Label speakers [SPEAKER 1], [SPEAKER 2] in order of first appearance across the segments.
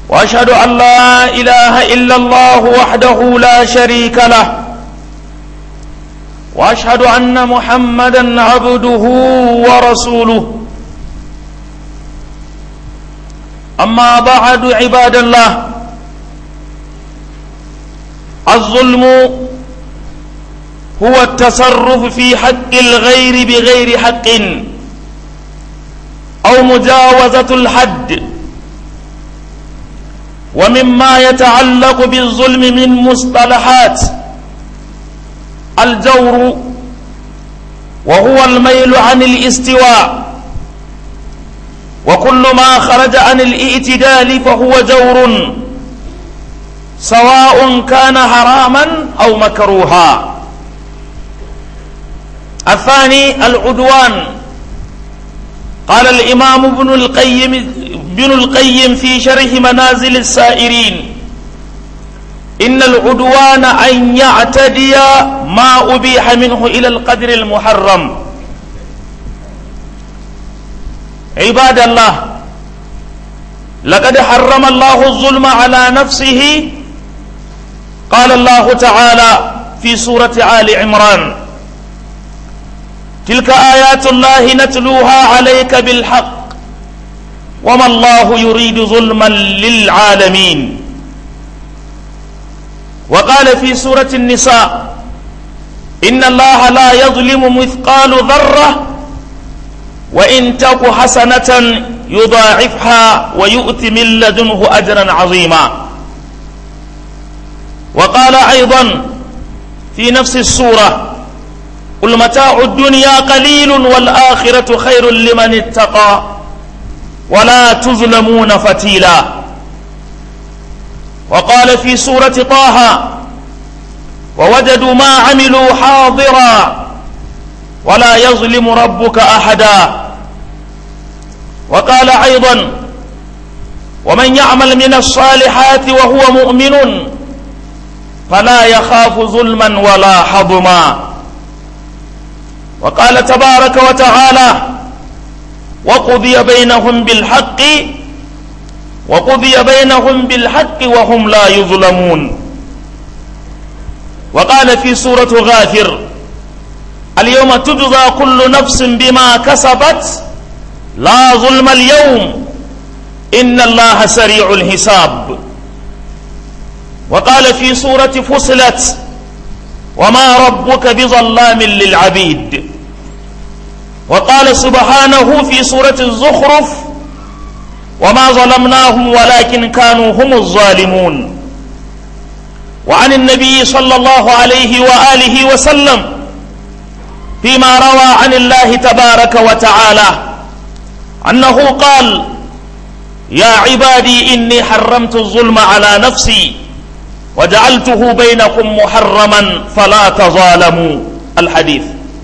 [SPEAKER 1] وأشهد أن لا إله إلا الله وحده لا شريك له، وأشهد أن محمدا عبده ورسوله. أما بعد عباد الله، الظلم هو التصرف في حق الغير بغير حق أو مجاوزة الحد. ومما يتعلق بالظلم من مصطلحات الجور، وهو الميل عن الاستواء، وكل ما خرج عن الاعتدال فهو جور، سواء كان حراما أو مكروها. الثاني العدوان. قال الإمام ابن القيم في شرح منازل السائرين: إن العدوان أن يعتدي ما أبيح منه إلى القدر المحرم. عباد الله، لقد حرم الله الظلم على نفسه. قال الله تعالى في سورة آل عمران: تلك آيات الله نتلوها عليك بالحق وما الله يريد ظلما للعالمين. وقال في سورة النساء: إن الله لا يظلم مثقال ذرة وإن تك حسنة يضاعفها ويؤت من لدنه أجرا عظيما. وقال أيضا في نفس السورة: قل متاع الدنيا قليل والآخرة خير لمن اتقى ولا تظلمون فتيلا. وقال في سورة طه: ووجدوا ما عملوا حاضرا ولا يظلم ربك أحدا. وقال أيضا: ومن يعمل من الصالحات وهو مؤمن فلا يخاف ظلما ولا حظما. وقال تبارك وتعالى: وقضي بينهم بالحق وهم لا يظلمون. وقال في سورة غافر: اليوم تجزى كل نفس بما كسبت لا ظلم اليوم إن الله سريع الحساب. وقال في سورة فصلت: وما ربك بظلام للعبيد. وقال سبحانه في سورة الزخرف: وما ظلمناهم ولكن كانوا هم الظالمون. وعن النبي صلى الله عليه وآله وسلم فيما روى عن الله تبارك وتعالى أنه قال: يا عبادي إني حرمت الظلم على نفسي وجعلته بينكم محرما فلا تظالموا. الحديث.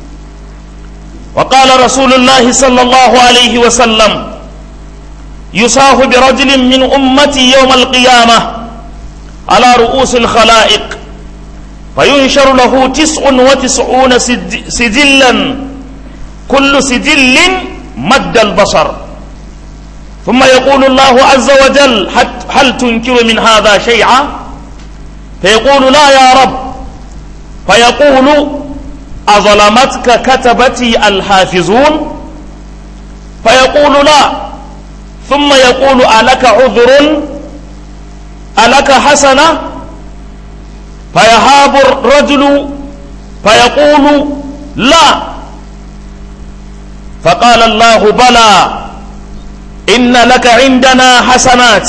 [SPEAKER 1] وقال رسول الله صلى الله عليه وسلم: يصاح برجل من أمتي يوم القيامة على رؤوس الخلائق فينشر له 99 سجلا كل سجل مد البصر، ثم يقول الله عز وجل: هل تنكر من هذا شيئا؟ فيقول: لا يا رب. فيقول: أظلمتك كتبتي الحافظون؟ فيقول: لا. ثم يقول: ألك عذر؟ ألك حسنة؟ فيهاب الرجل فيقول: لا. فقال الله: بلى، إن لك عندنا حسنات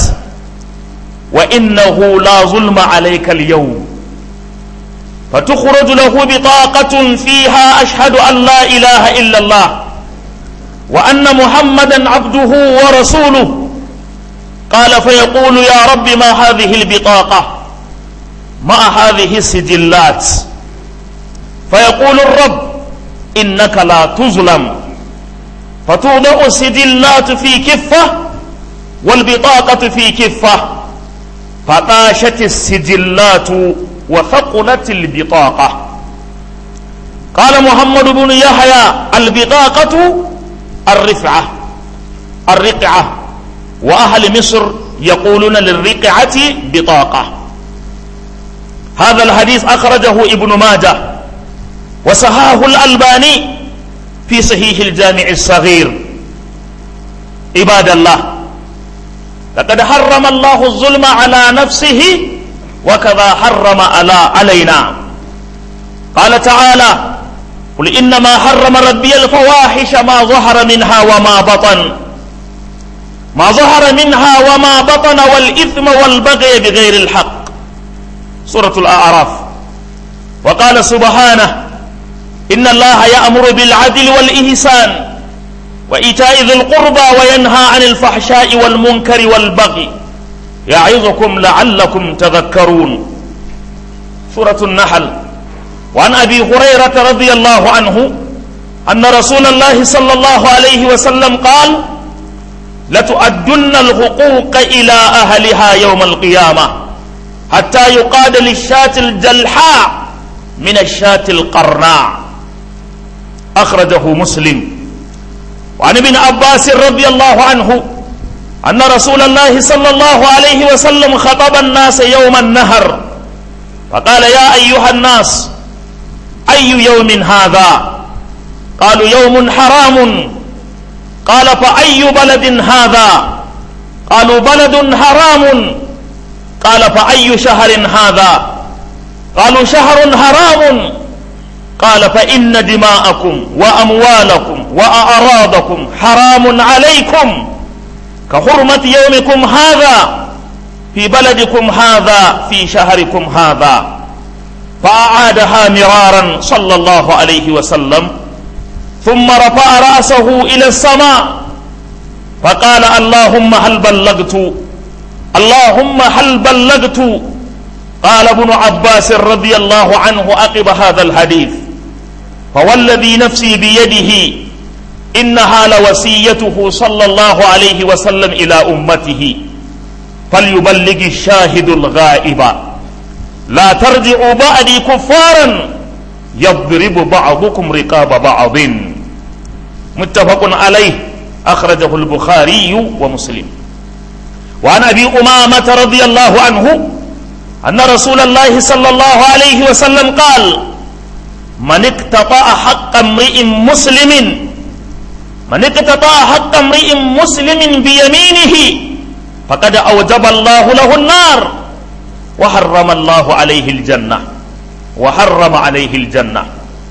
[SPEAKER 1] وإنه لا ظلم عليك اليوم. فتخرج له بطاقة فيها: أشهد أن لا إله إلا الله وأن محمدا عبده ورسوله. قال: فيقول: يا رب ما هذه البطاقة مع هذه السجلات؟ فيقول الرب: إنك لا تظلم. فتوضع السجلات في كفة والبطاقة في كفة، فطاشت السجلات وثقلت البطاقة. قال محمد بن يحيى: البطاقة الرقعة، وأهل مصر يقولون للرقعة بطاقة. هذا الحديث أخرجه ابن ماجه وصححه الألباني في صحيح الجامع الصغير. عباد الله، لقد حرم الله الظلم على نفسه وكذا حرم علينا. قال تعالى: قل إنما حرم ربي الفواحش ما ظهر منها وما بطن والإثم والبغي بغير الحق. سورة الأعراف. وقال سبحانه: إن الله يأمر بالعدل والإحسان وإيتاء ذي القربى وينهى عن الفحشاء والمنكر والبغي يعظكم لعلكم تذكرون. سورة النحل. وعن أبي هريرة رضي الله عنه أن رسول الله صلى الله عليه وسلم قال: لتؤدن الحقوق إلى أهلها يوم القيامة حتى يقاد للشاة الجلحاء من الشاة القرناء. أخرجه مسلم. وعن ابن عباس رضي الله عنه أن رسول الله صلى الله عليه وسلم خطب الناس يوم النهر فقال: يا أيها الناس، أي يوم هذا؟ قالوا: يوم حرام. قال: فأي بلد هذا؟ قالوا: بلد حرام. قال: فأي شهر هذا؟ قالوا: شهر حرام. قال: فإن دماءكم وأموالكم وأعراضكم حرام عليكم كحرمة يومكم هذا في بلدكم هذا في شهركم هذا. فأعادها مرارا صلى الله عليه وسلم، ثم رفع رأسه إلى السماء فقال: اللهم هل بلغت؟ اللهم هل بلغت؟ قال ابن عباس رضي الله عنه عقب هذا الحديث: فوالذي نفسي بيده إنها لوصيته صلى الله عليه وسلم إلى أمته، فليبلغ الشاهد الغائب، لا ترجعوا بعدي كفارا يضرب بعضكم رقاب بعض. متفق عليه. أخرجه البخاري ومسلم. وعن أبي أمامة رضي الله عنه أن رسول الله صلى الله عليه وسلم قال: من اقتطع حق امرئ مسلم بيمينه فقد أوجب الله له النار وحرم عليه الجنة.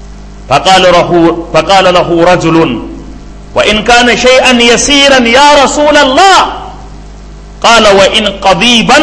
[SPEAKER 1] فقال له رجل: وإن كان شيئا يسيرا يا رسول الله؟ قال: وإن قضيبا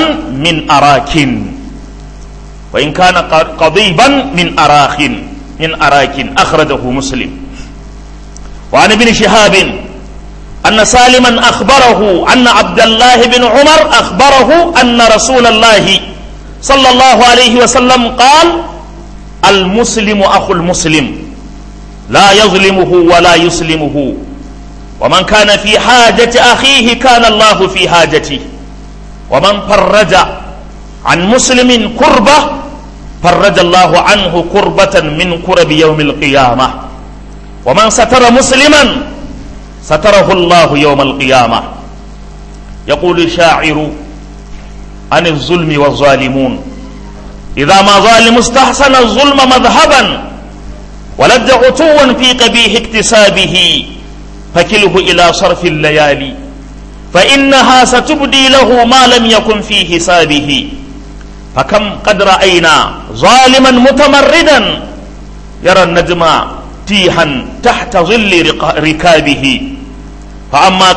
[SPEAKER 1] من أراك. أخرجه مسلم. وعن ابن شهاب أن سالما أخبره أن عبد الله بن عمر أخبره أن رسول الله صلى الله عليه وسلم قال: المسلم أخو المسلم لا يظلمه ولا يسلمه، ومن كان في حاجة أخيه كان الله في حاجته، ومن فرج عن مسلم كربة فرج الله عنه كربة من كرب يوم القيامة، ومن ستر مسلما ستره الله يوم القيامة. يقول الشاعر عن الظلم والظالمون: إذا ما ظالم استحسن الظلم مذهبا ولد عتوا في قبيح اكتسابه فكله إلى صرف الليالي فإنها ستبدي له ما لم يكن في حسابه. فكم قد رأينا ظالما متمردا يرى النجم تيها تحت ظل ركابه، فأما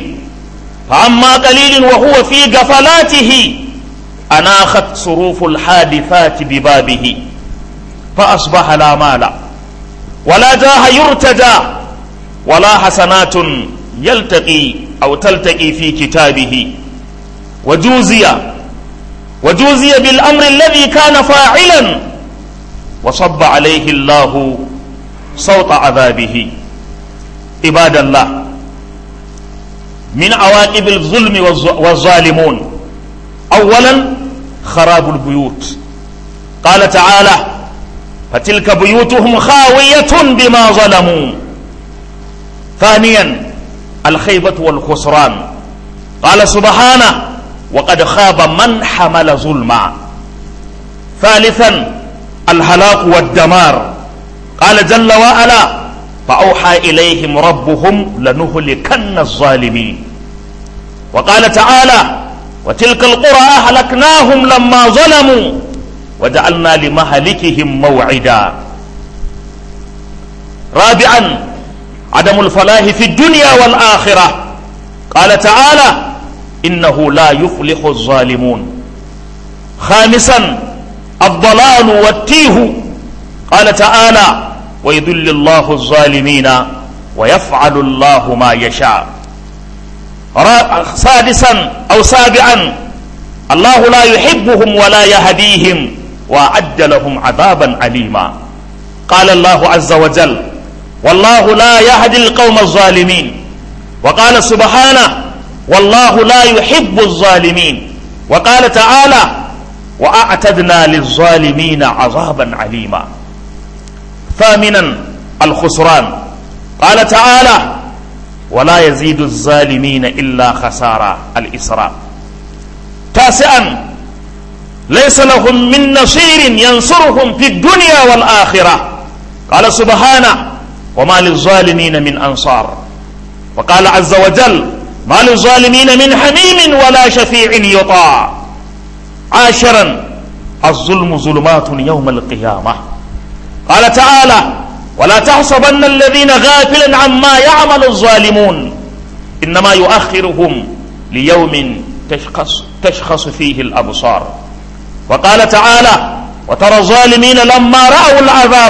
[SPEAKER 1] قليل وهو في غفلاته أناخت صروف الحادثات ببابه، فأصبح لا مال ولا جاه يرتجى ولا حسنات تلتقي في كتابه، وجوزي بالأمر الذي كان فاعلا وصب عليه الله صوت عذابه. عباد الله، من عواقب الظلم والظالمون: أولا خراب البيوت. قال تعالى: فتلك بيوتهم خاوية بما ظلموا. ثانيا الخيبة والخسران. قال سبحانه: وقد خاب من حمل ظلما. ثالثا الهلاك والدمار. قال جل وعلا فأوحى إليهم ربهم لنهلكن الظالمين. وقال تعالى وتلك القرى أهلكناهم لما ظلموا وجعلنا لمهلكهم موعدا. رابعا عدم الفلاح في الدنيا والآخرة. قال تعالى إنه لا يفلح الظالمون. خامسا الضلال والتيه. قال تعالى ويذل الله الظالمين ويفعل الله ما يشاء. سادسا أو سابعا الله لا يحبهم ولا يهديهم وأعد لهم عذابا أليما. قال الله عز وجل والله لا يهدي القوم الظالمين. وقال سبحانه والله لا يحب الظالمين. وقال تعالى وأعتدنا للظالمين عذابا عليما. ثامنا الخسران. قال تعالى ولا يزيد الظالمين إلا خسارا. الإسراء. تاسعا ليس لهم من نصير ينصرهم في الدنيا والآخرة. قال سبحانه وما للظالمين من أنصار. وقال عز وجل ما للظالمين من حميم ولا شفيع يطاع. عاشرا الظلم ظلمات يوم القيامة. قال تعالى ولا تحسبن الذين غافلا عما يعمل الظالمون إنما يؤخرهم ليوم تشخص فيه الأبصار. وقال تعالى وترى الظالمين لما رأوا العذاب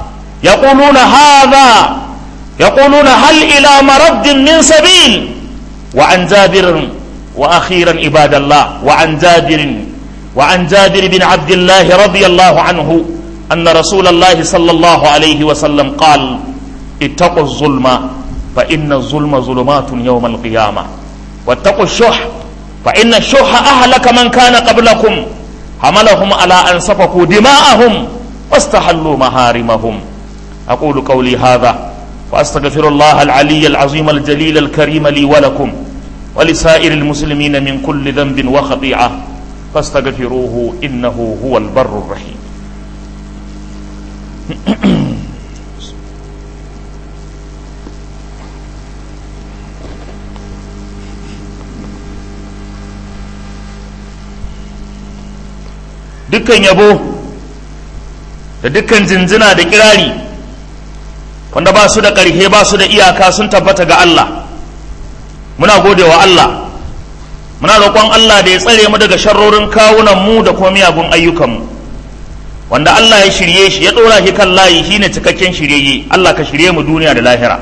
[SPEAKER 1] يقولون هل إلى مرد من سبيل. وعن جابر وأخيرا عباد الله وعن جابر بن عبد الله رضي الله عنه أن رسول الله صلى الله عليه وسلم قال اتقوا الظلم فإن الظلم ظلمات يوم القيامة واتقوا الشح فإن الشح أهلك من كان قبلكم حملهم على أن سفكوا دماءهم واستحلوا محارمهم. أقول قولي هذا وأستغفر الله العلي العظيم الجليل الكريم لي ولكم ولسائر المسلمين من كل ذنب وخطيئة فاستغفروه إنه هو البر الرحيم. dukkan yabo da dukkan jinjina da kirari wanda ba su da ƙarfe ba su da iyaka sun tabbata ga Allah. Muna godewa Allah, muna roƙon Allah da ya tsare mu daga sharrorin kawunan mu da kuma miyagun ayyukanmu. Wanda Allah ya shirye shi ya ɗora shi kan layi shine cikakken shiryayye. Allah ka shirye mu duniya da lahira.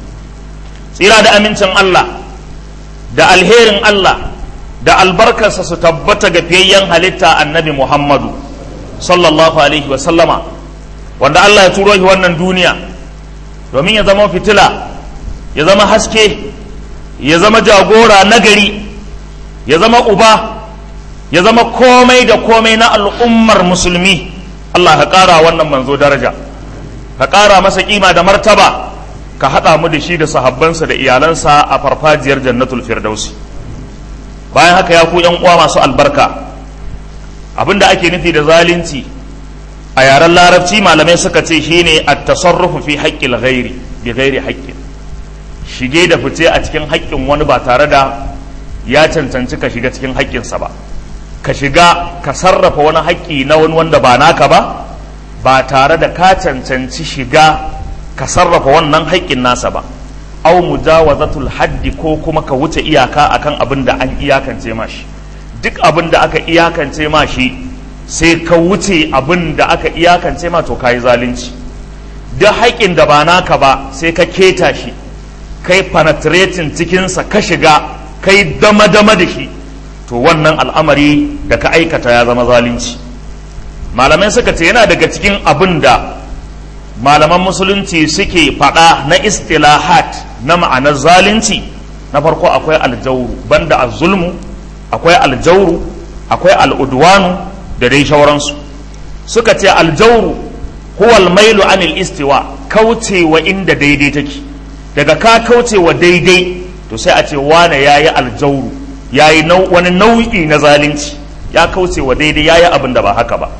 [SPEAKER 1] Tsira da amincin Allah da alherin Allah da albarkarsa su tabbata ga fiyayyen halitta annabi Muhammadu sallallahu alaihi wasallama, wanda Allah ya turo shi wannan duniya domin ya zama fitila, ya zama haske, ya zama jagora nagari, ya zama uba, ya zama komai da komai na al'ummar musulmi. Allah ka ƙara wannan manzo daraja, ka ƙara masa kima da martaba, ka haɗa mu da shi da sahabbansa da iyalansa a farfajiyar jannatul firdausi. Bayan haka ya ku yan uwa masu albarka, abinda ake nufi da zalunci a yaren larabci malamai suka ce shine at-tasarrufu fi haqqil ghairi bi ghairi haqqin, shige da fice a cikin haƙƙin wani ba tare da ya cancanci ka shiga cikin haƙƙinsa ba, ka shiga ka sarrafa wani haƙƙi na wani wanda ba naka ba tare da ka cancanci shiga ka sarrafa wannan haƙƙin nasa ba. Au mujawazatul haddi, ko kuma ka wuce iyaka akan abin da an iyakance ma shi. Duk abin da aka iyakance ma shi sai ka wuce abin da aka iyakance ma, to kayi zalunci. Duk haƙƙin da ba naka ba sai ka keta shi, kai penetrating cikinsa, ka shiga kai dama-dama da shi, to wannan al'amari da ka aikata ya zama zalunci. Malamai suka ce yana daga cikin abin da malaman musulunci suke faɗa na istilahat na ma'anar zalunci. Na farko akwai aljauru, banda az-zulmu akwai aljauru, akwai al'udwanu da dai shauransu. Suka ce aljauru huwa al-mailu anil istiwa, kaucewa inda daidai take. Daga ka kaucewa daidai to sai a ce wane yayi aljauru, yayi wani nau'i na zalunci, ya kauce wa daidai, yayi abin da ba haka ba.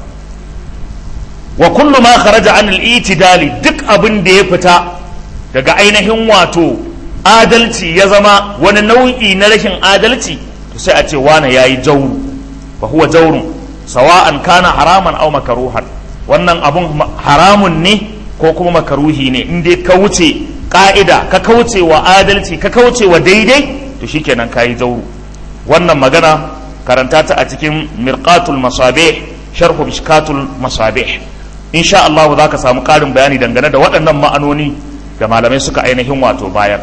[SPEAKER 1] wa kullu ma kharaja an al-itidali, duk abin da ya fita daga ainihin wato adalci ya zama wani nau'i na rashin adalci, to sai a ce wane yayi jawru, fa huwa jawrun sawa'an kana haraman aw makruhan. wannan abun haramun ne ko kuma makaruhi ne, in dai ka wuce ka'ida, ka kauce wa adalci, ka kauce wa daidai, to shikenan kayi jawru. wannan magana karanta ta a cikin mirqatul masabih sharh mishkatul masabih. insha Allah za ka samu ƙarin bayani dangane da waɗannan ma'anoni da malamai suka ainihin wato bayar.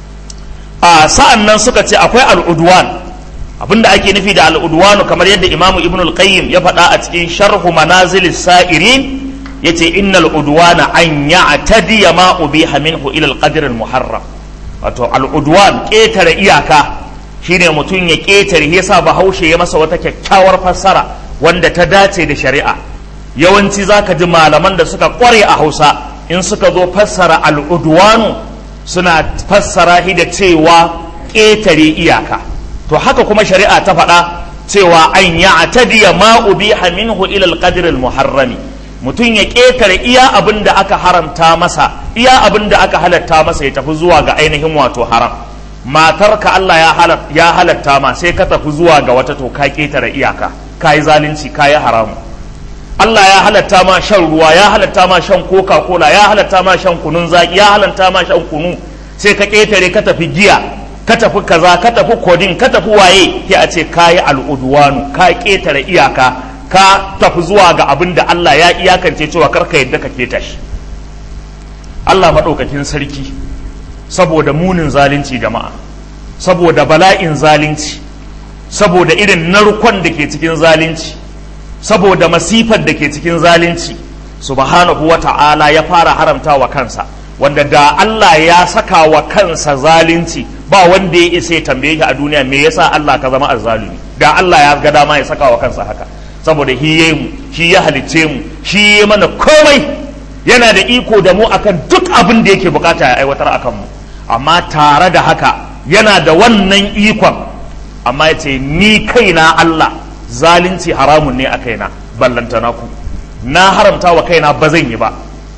[SPEAKER 1] a sa'an nan suka ce akwai al'udwan. abinda ake nufi da al'udwanu kamar yadda imamu ibn al-qayyim ya faɗa a cikin sharhu manazilis sa'irin, yace innal udwana an ya'tadiya ma ubiha minhu ila al-qadr al-muharram. wato al'udwan ƙetare iyaka shine mutum ya ƙetare, yasa bahaushe ya masa wata kyakkyawar fassara wanda ta dace da shari'a. yawanci zaka ji malaman da suka kware a Hausa in suka zo fassara al'udwanu suna fassara shi da cewa ƙetare iyaka. to haka kuma shari'a ta faɗa cewa an ya'tadiya ma ubiha minhu ila al-qadr al-muharrami, mutum ya ƙetare iya abin da aka haramta masa, iya abin da aka halatta masa ya tafi zuwa ga ainihin wato haram. matarka Allah ya halatta ma sai ka tafi zuwa ga wata, to ka ƙetare iyaka, ka yi zalunci, ka yi haramu. Allah ya halatta ma shan ruwa, ya halatta ma shan coca-cola, ya halatta ma shan kunun zaki, ya halatta ma shan kunu, sai ka ƙetare ka tafi giya, ka tafi kaza, ka tafi kodin, ka tafi waye, sai a ce ka yi al'udwanu, ka ƙetare iyaka, ka tafi zuwa ga abin da Allah ya iyakance cewa karka yadda ka keta shi. Allah maɗaukakin sarki saboda munin zalunci jama'a, saboda bala'in zalunci, saboda irin narkon da ke cikin zalunci, saboda masifar da ke cikin zalunci, subhanahu wa ta'ala ya fara haramta wa kansa, wanda da Allah ya saka wa kansa zalunci ba wanda ya isa ya tambaye shi a duniya me yasa Allah ka zama azzalumi. da Allah ya ga dama ya saka wa kansa haka, saboda shi yayi mu, shi ya halicce mu, shi ya mana komai, yana da iko da mu akan duk abin da yake bukata ya aiwatar akan mu. amma tare da haka yana da wannan ikon, amma ya ce ni kaina Allah zalunci haramun ne a kaina, ballantana ku, na haramta wa kaina ba zan yi ba.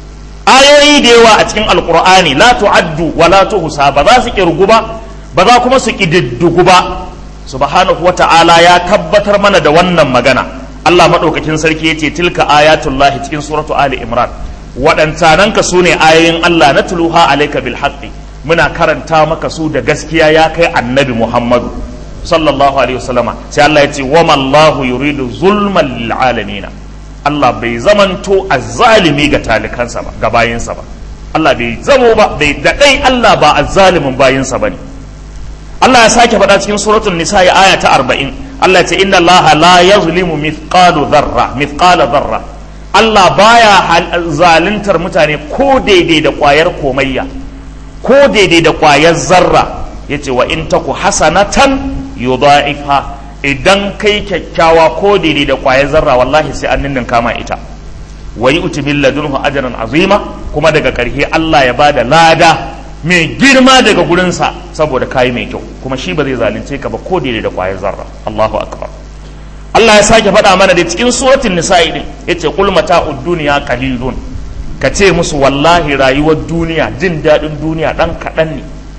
[SPEAKER 1] ayoyi da yawa a cikin alkur'ani la tu'addu wa la tuhsa, ba za su kirgu ba, ba za kuma su kididdigu ba. subhanahu wata'ala ya tabbatar mana da wannan magana. Allah madaukakin sarki yace tilka ayatullahi cikin suratu ali imran, waɗantananka su ne ayoyin Allah na tuluha alayka bil haqqi, muna karanta maka su da gaskiya ya kai annabi Muhammadu sallallahu alaihi wasallama. sai Allah ya ce wa mallahu yuridu zulman lil alamin, Allah bai zamanto azzalimi ga talikansa ba, ga bayinsa ba. Allah bai zamo ba, bai daɗai Allah ba azzalimin bayinsa bane. Allah ya sake faɗa cikin suratul nisa aya ta 40, Allah ya ce inna Allah la yazlimu mithqala dharra. Allah baya zaluntar mutane ko daidai da ƙwayar komayya, ko daidai da ƙwayar zarra. yace wa in taku hasanatan yudha'ifha, idan kai kyakkyawa ko daidai da ƙwayar zarra wallahi sai an ninnin kama ita. wa yu'ti min ladunhu ajran azima, kuma daga ƙarshe Allah ya bada lada mai girma daga gurinsa saboda kayi mai kyau, kuma shi ba zai zalunce ka ba ko daidai da ƙwayar zarra. Allahu akbar. Allah ya sake faɗa mana da cikin suratul nisa'i din, yace qul mata'ud dunya qalilun, ka ce musu wallahi rayuwar duniya, jin daɗin duniya ɗan kaɗan ne,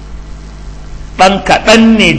[SPEAKER 1] ɗan kaɗan ne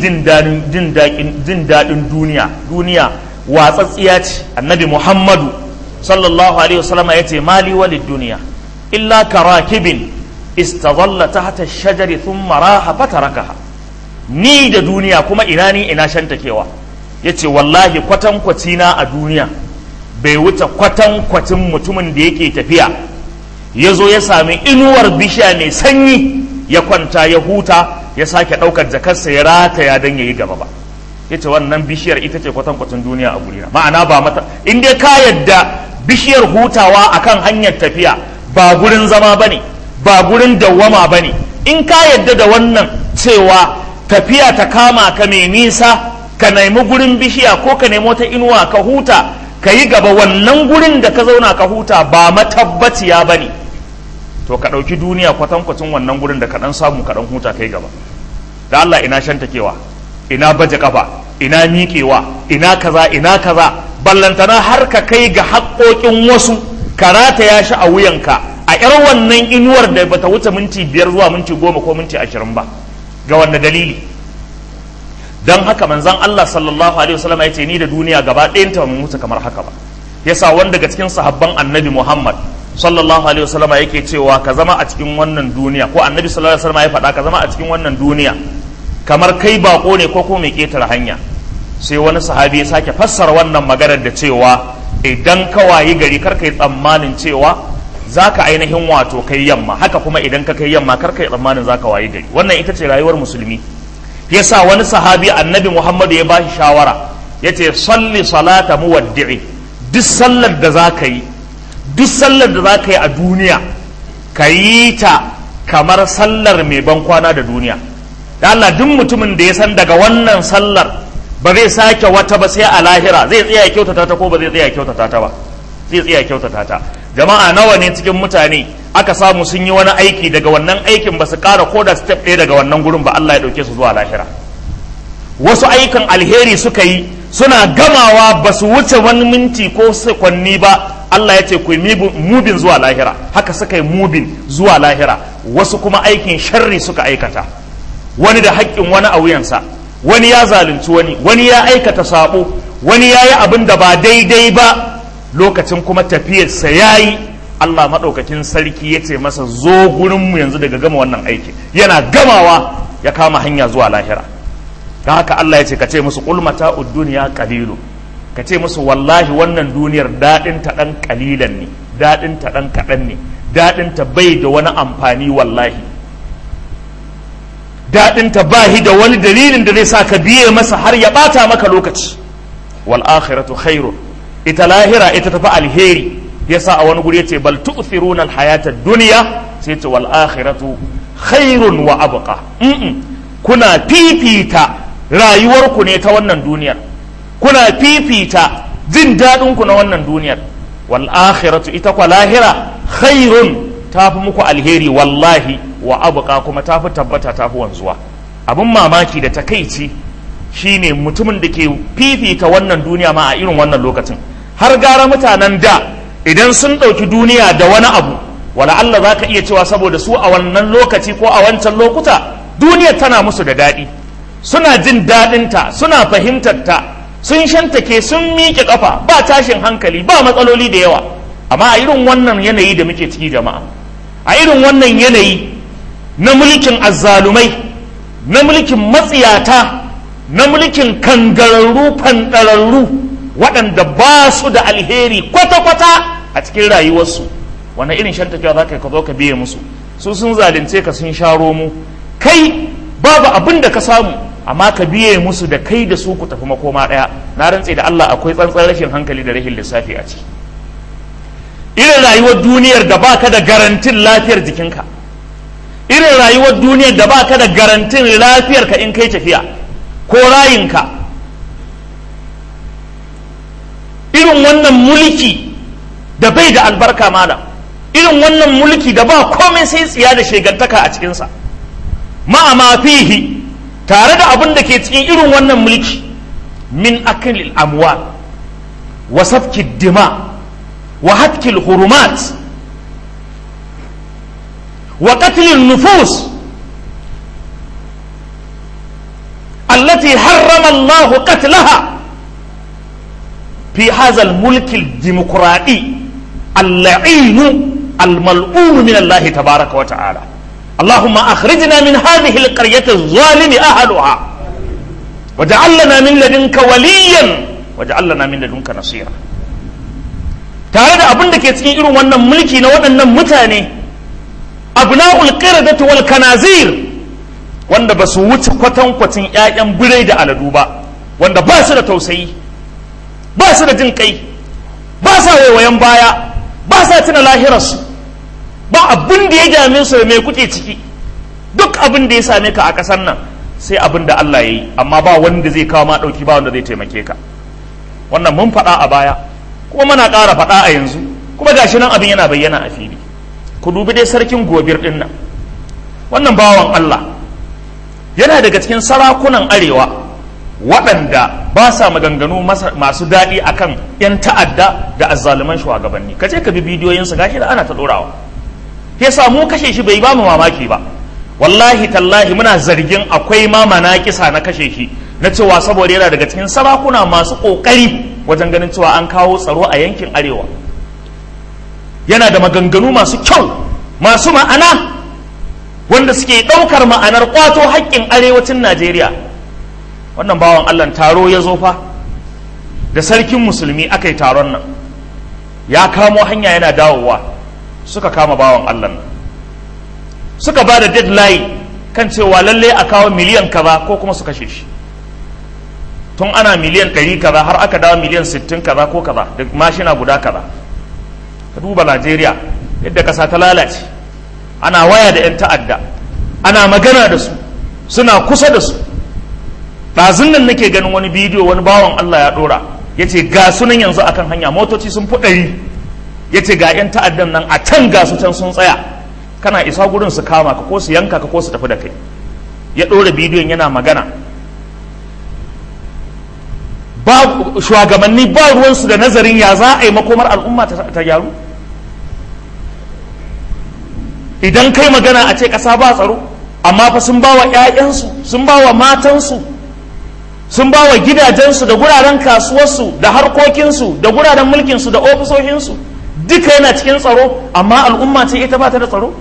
[SPEAKER 1] jin daɗin duniya watsatsiya ce. Annabi Muhammadu sallallahu alaihi wasallam ya ce mali walid duniya illa karakibin istazalla tahta shajari thumma raha fatarakaha, ni da duniya kuma ina ni ina shantakewa. yace wallahi kwatankwaci na a duniya bai wuce kwatankwacin mutumin da yake tafiya ya zo ya sami inuwar bishiya mai sanyi ya kwanta ya huta, ya sake ɗaukar jakarsa ya rataya don ya yi gaba ba. ya ce wannan bishiyar ita ce kwatankwacin duniya a gurina. ma'ana ba mata, in dai ka yadda bishiyar hutawa akan hanyar tafiya ba gurin zama ba ne, ba gurin dawwama ba ne, in ka yadda da wannan cewa tafiya ta kama ka mai nisa, ka nemi gurin bishiya ko ka nemi wata inuwa ka huta, ka yi gaba, wannan gurin da ka zauna ka huta ba matabbaciya ba ne, to ka ɗauki duniya kwatankwacin wannan gurin da ka ɗan samu ka ɗan huta kai gaba. da Allah ina shantakewa, ina baje kafa, ina miƙewa, ina kaza ballantana har ka kai ga haƙoƙin wasu karata ya shi a wuyanka a ƴar wannan inuwar da bata wuce minti 5 zuwa minti 10 ko minti 20 ba. Ga wanda dalili? Don haka manzon Allah sallallahu alaihi wasallam ya ce ni da duniya gaba ɗayanta ba mu mutu kamar haka ba. Yasa wanda daga cikin sahabban annabi Muhammad sallallahu alaihi wasallam yake cewa ka zama a cikin wannan duniya, ko annabi sallallahu alaihi wasallam ya faɗa ka zama a cikin wannan duniya kamar kai bako ne ko mai ƙetare hanya. Sai wani sahabi ya sake fassara wannan maganar da cewa idan ka wayi gari kar kai tsammanin cewa zaka ainihin wato kai yamma, haka kuma idan ka kai yamma kar kai tsammanin zaka wayi gari. Wannan ita ce rayuwar musulmi. Yasa wani sahabi annabi Muhammad ya bashi shawara, yace salli salata muwaddi'i, duk sallar da zaka yi a duniya ka yi ta kamar sallar mai ban kwana da duniya. Da Allah duk mutumin da ya san daga wannan sallar ba zai sake wata ba sai a lahira, zai tsaya kyautata ta ko ba zai tsaya kyautata ta ba? Zai tsaya kyautata ta. Jama'a nawa ne cikin mutane aka samu sun yi wani aiki, daga wannan aikin ba su ƙara ko da step ɗaya daga wannan gurin ba, Allah ya ɗauke su zuwa lahira. Wasu ayyukan alheri suka yi, suna gamawa ba su wuce wani minti ko sekwanni ba, Allah ya ce ku yi mubin zuwa lahira. Haka suka yi mubin zuwa lahira. Wasu kuma aikin sharri suka aikata, wani da haƙƙin wani a wuyansa, wani ya zalunci wani ya aikata sabo, wani ya yi abin da ba daidai ba, lokacin kuma tafiyarsa ya yi. Allah maɗaukakin sarki ya ce masa zo gurinmu yanzu daga gama wannan aiki. Yana gamawa ya kama hanya zuwa lahira. Da haka Allah ya ce ka ce musu qul mata'ud dunya qalilu, ka ce musu wallahi wannan duniyar daɗinta ɗan ƙalilan ne, daɗinta ɗan kaɗan ne, daɗinta bai da wani amfani wallahi, daɗinta ba shi da wani dalilin da zai sa ka biye masa har ya ɓata maka lokaci. Wal akhiratu khairun, ita lahira ita tafi alheri. Yasa a wani guri yace bal tu'thiruna al hayata dunya, sai ce wal akhiratu khairun wa abqa. Kuna fifita rayuwarku ne ta wannan duniyar, kuna fifita jin daɗinku na wannan duniyar. Wal akhiratu, ita kwa lahira khairun, tafi muku alheri wallahi, wa abqa, kuma tafi tabbata, tafi wanzuwa. Abin mamaki da takeici shine mutumin da ke fifita wannan duniya ma a irin wannan lokacin. Har gara mutanen da idan sun ɗauki duniya da wani abu, wala Allah za ka iya cewa saboda su a wannan lokaci ko a wancan lokuta duniyar tana musu da daɗi, suna jin daɗinta, suna fahimtarta, sun shantake, sun miƙe ƙafa, ba tashin hankali, ba matsaloli da yawa. Amma a irin wannan yanayi da muke ciki jama'a, a irin wannan yanayi na mulkin azzalumai, na mulkin matsiyata, na mulkin kangararru fanɗararru waɗanda ba su da alheri kwata-kwata a cikin rayuwarsu, wani irin shantakewa za ka zo ka biye musu? Su sun zalunce ka, sun sharo mu, kai babu abin da ka samu, amma ka biye musu da kai da su ku tafi makoma ɗaya. Na rantse da Allah akwai tsantsan rashin hankali da rashin lissafi a ciki. Irin rayuwar duniyar da baka da garantin lafiyar jikinka, irin rayuwar duniyar da baka da garantin lafiyarka in kai tafiya ko rayinka, irin wannan mulki da bai da albarka malam, irin wannan mulki da ba komai sai tsiya da shegantaka a cikinsa. Ma'ama fihi, tare da abin da ke cikin irin wannan mulki, min aklil amwal wa safki dima wa hatkil hurumat wa qatlin nufus allati harrama Allah qatlaha fi hadha al-mulk al-demokradi al-la'in al-mal'un min Allah tabaraka wa ta'ala. اللهم أخرجنا من هذه القرية الظالم أهلها واجعل لنا من لدنك وليا واجعل لنا من لدنك نصيرا. tare da abin da ke cikin irin wannan mulki na waɗannan mutane, abna'ul qiradati wal kanazir, wanda ba su wuce kwatankwacin ƴaƴan birai da aladu ba, wanda ba su da tausayi, ba su da jin kai, ba sa waiwayen baya, ba sa tuna lahirarsu, ba abin da ya dame su mai kuke ciki. Duk abin da ya same ka a ƙasar nan sai abin da Allah ya yi, amma ba wanda zai kawo ma ɗauki, ba wanda zai taimake ka. Wannan mun faɗa a baya kuma muna ƙara faɗa a yanzu, kuma gashi nan abin yana bayyana a fili. Ku dubi dai sarkin Gobir ɗin nan, wannan bawan Allah yana daga cikin sarakunan arewa waɗanda ba sa maganganu masu daɗi akan 'yan ta'adda da azzaluman shugabanni. Ka je ka bi bidiyoyinsu gashi da ana ta ɗorawa. Yasa mu kashe shi bai ba mu mamaki ba, wallahi tallahi muna zargin akwai ma kisa na kashe shi, na cewa saboda yana daga cikin sarakuna masu ƙoƙari wajen ganin cewa an kawo tsaro a yankin arewa. Yana da maganganu masu kyau masu ma'ana wanda suke ɗaukar ma'anar ƙwato haƙƙin arewacin Najeriya. Wannan bawan Allah taro ya zo fa da sarkin musulmi aka yi taron nan, ya kamo hanya yana dawowa, suka kama bawan Allah nan, suka ba da deadline kan cewa lalle a kawo miliyan kaza ko kuma su kashe shi. Tun ana miliyan 100 kaza har aka dawo miliyan 60 kaza ko kaza da mashina guda kaza. Ka duba Najeriya yadda ƙasa ta lalace, ana waya da 'yan ta'adda, ana magana da su, suna kusa da su. Ɗazun nan nake ganin wani bidiyo wani bawan Allah ya ɗora, ya ce ga sunan yanzu akan hanya motoci sun fi 100, ya ce ga 'yan ta'addan nan a can ga su can sun tsaya, kana isa gurin su kama ka ko su yanka ka ko su tafi da kai. Ya ɗora bidiyon yana magana, shugabanni ba ruwansu da nazarin ya za a yi makomar al'umma ta gyaru. Idan kai magana a ce ƙasa ba tsaro, amma fa sun ba wa 'ya'yansu, sun ba wa matansu, sun ba wa gidajensu da guraren kasuwarsu da harkokinsu da guraren mulkinsu da ofisoshinsu, duka yana cikin tsaro, amma al'umma ce ita ba ta da tsaro.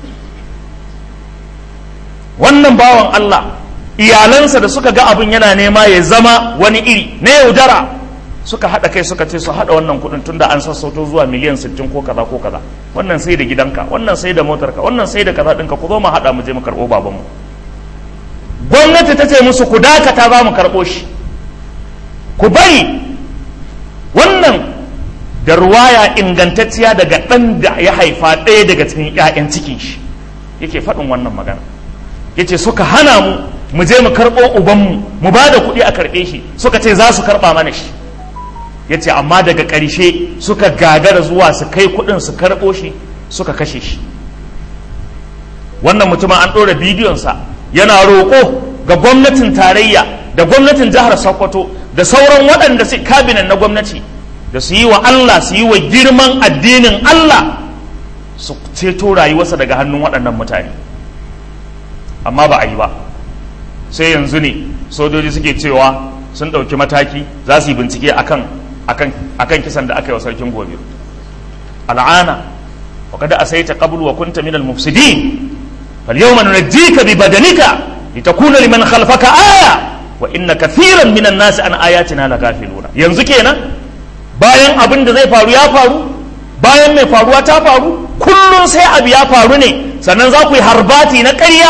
[SPEAKER 1] Wannan bawan Allah, iyalansa da suka ga abin yana nema ya zama wani iri na yaudara, suka haɗa kai suka ce su haɗa wannan kuɗin tun da an sassauto zuwa miliyan 60 ko kaza ko kaza, wannan sai da gidanka, wannan sai da motarka, wannan sai da kaza ɗinka, ku zo mu haɗa mu je mu karɓo babanmu. Gwamnati ta ce musu ku dakata za mu karɓo shi, ku bari. Wannan da ruwaya ingantacciya daga ɗan da ya haifa ɗaya daga cikin 'ya'yan cikin shi yake faɗin wannan magana. Yace suka hana mu je mu karɓo ubanmu, mu ba da kuɗi a karɓe shi, suka ce za su karɓa mana shi. Yace amma daga ƙarshe suka gagara zuwa su kai kuɗin su karɓo shi, suka kashe shi. Wannan mutumin an ɗora bidiyonsa yana roƙo ga gwamnatin tarayya da gwamnatin jihar Sokoto da sauran waɗanda su kabinan na gwamnati da su yi wa Allah, su yi wa girman addinin Allah, su ceto rayuwarsa daga hannun waɗannan mutane. Amma ba a yi ba, sai yanzu ne sojoji suke cewa sun ɗauki mataki za su yi bincike akan kisan da aka yi wa sarkin gobe. Al'ana wa kada asaita qablu wa kunta minal mufsidin فاليوم ننجيك ببدنك لتكون لمن خلفك آية وإن كثيرا من الناس عن آياتنا لغافلون. yanzu kenan bayan abin da zai faru ya faru, bayan mai faruwa ta faru, kullum sai abu ya faru ne sannan za ku yi harbati na ƙarya,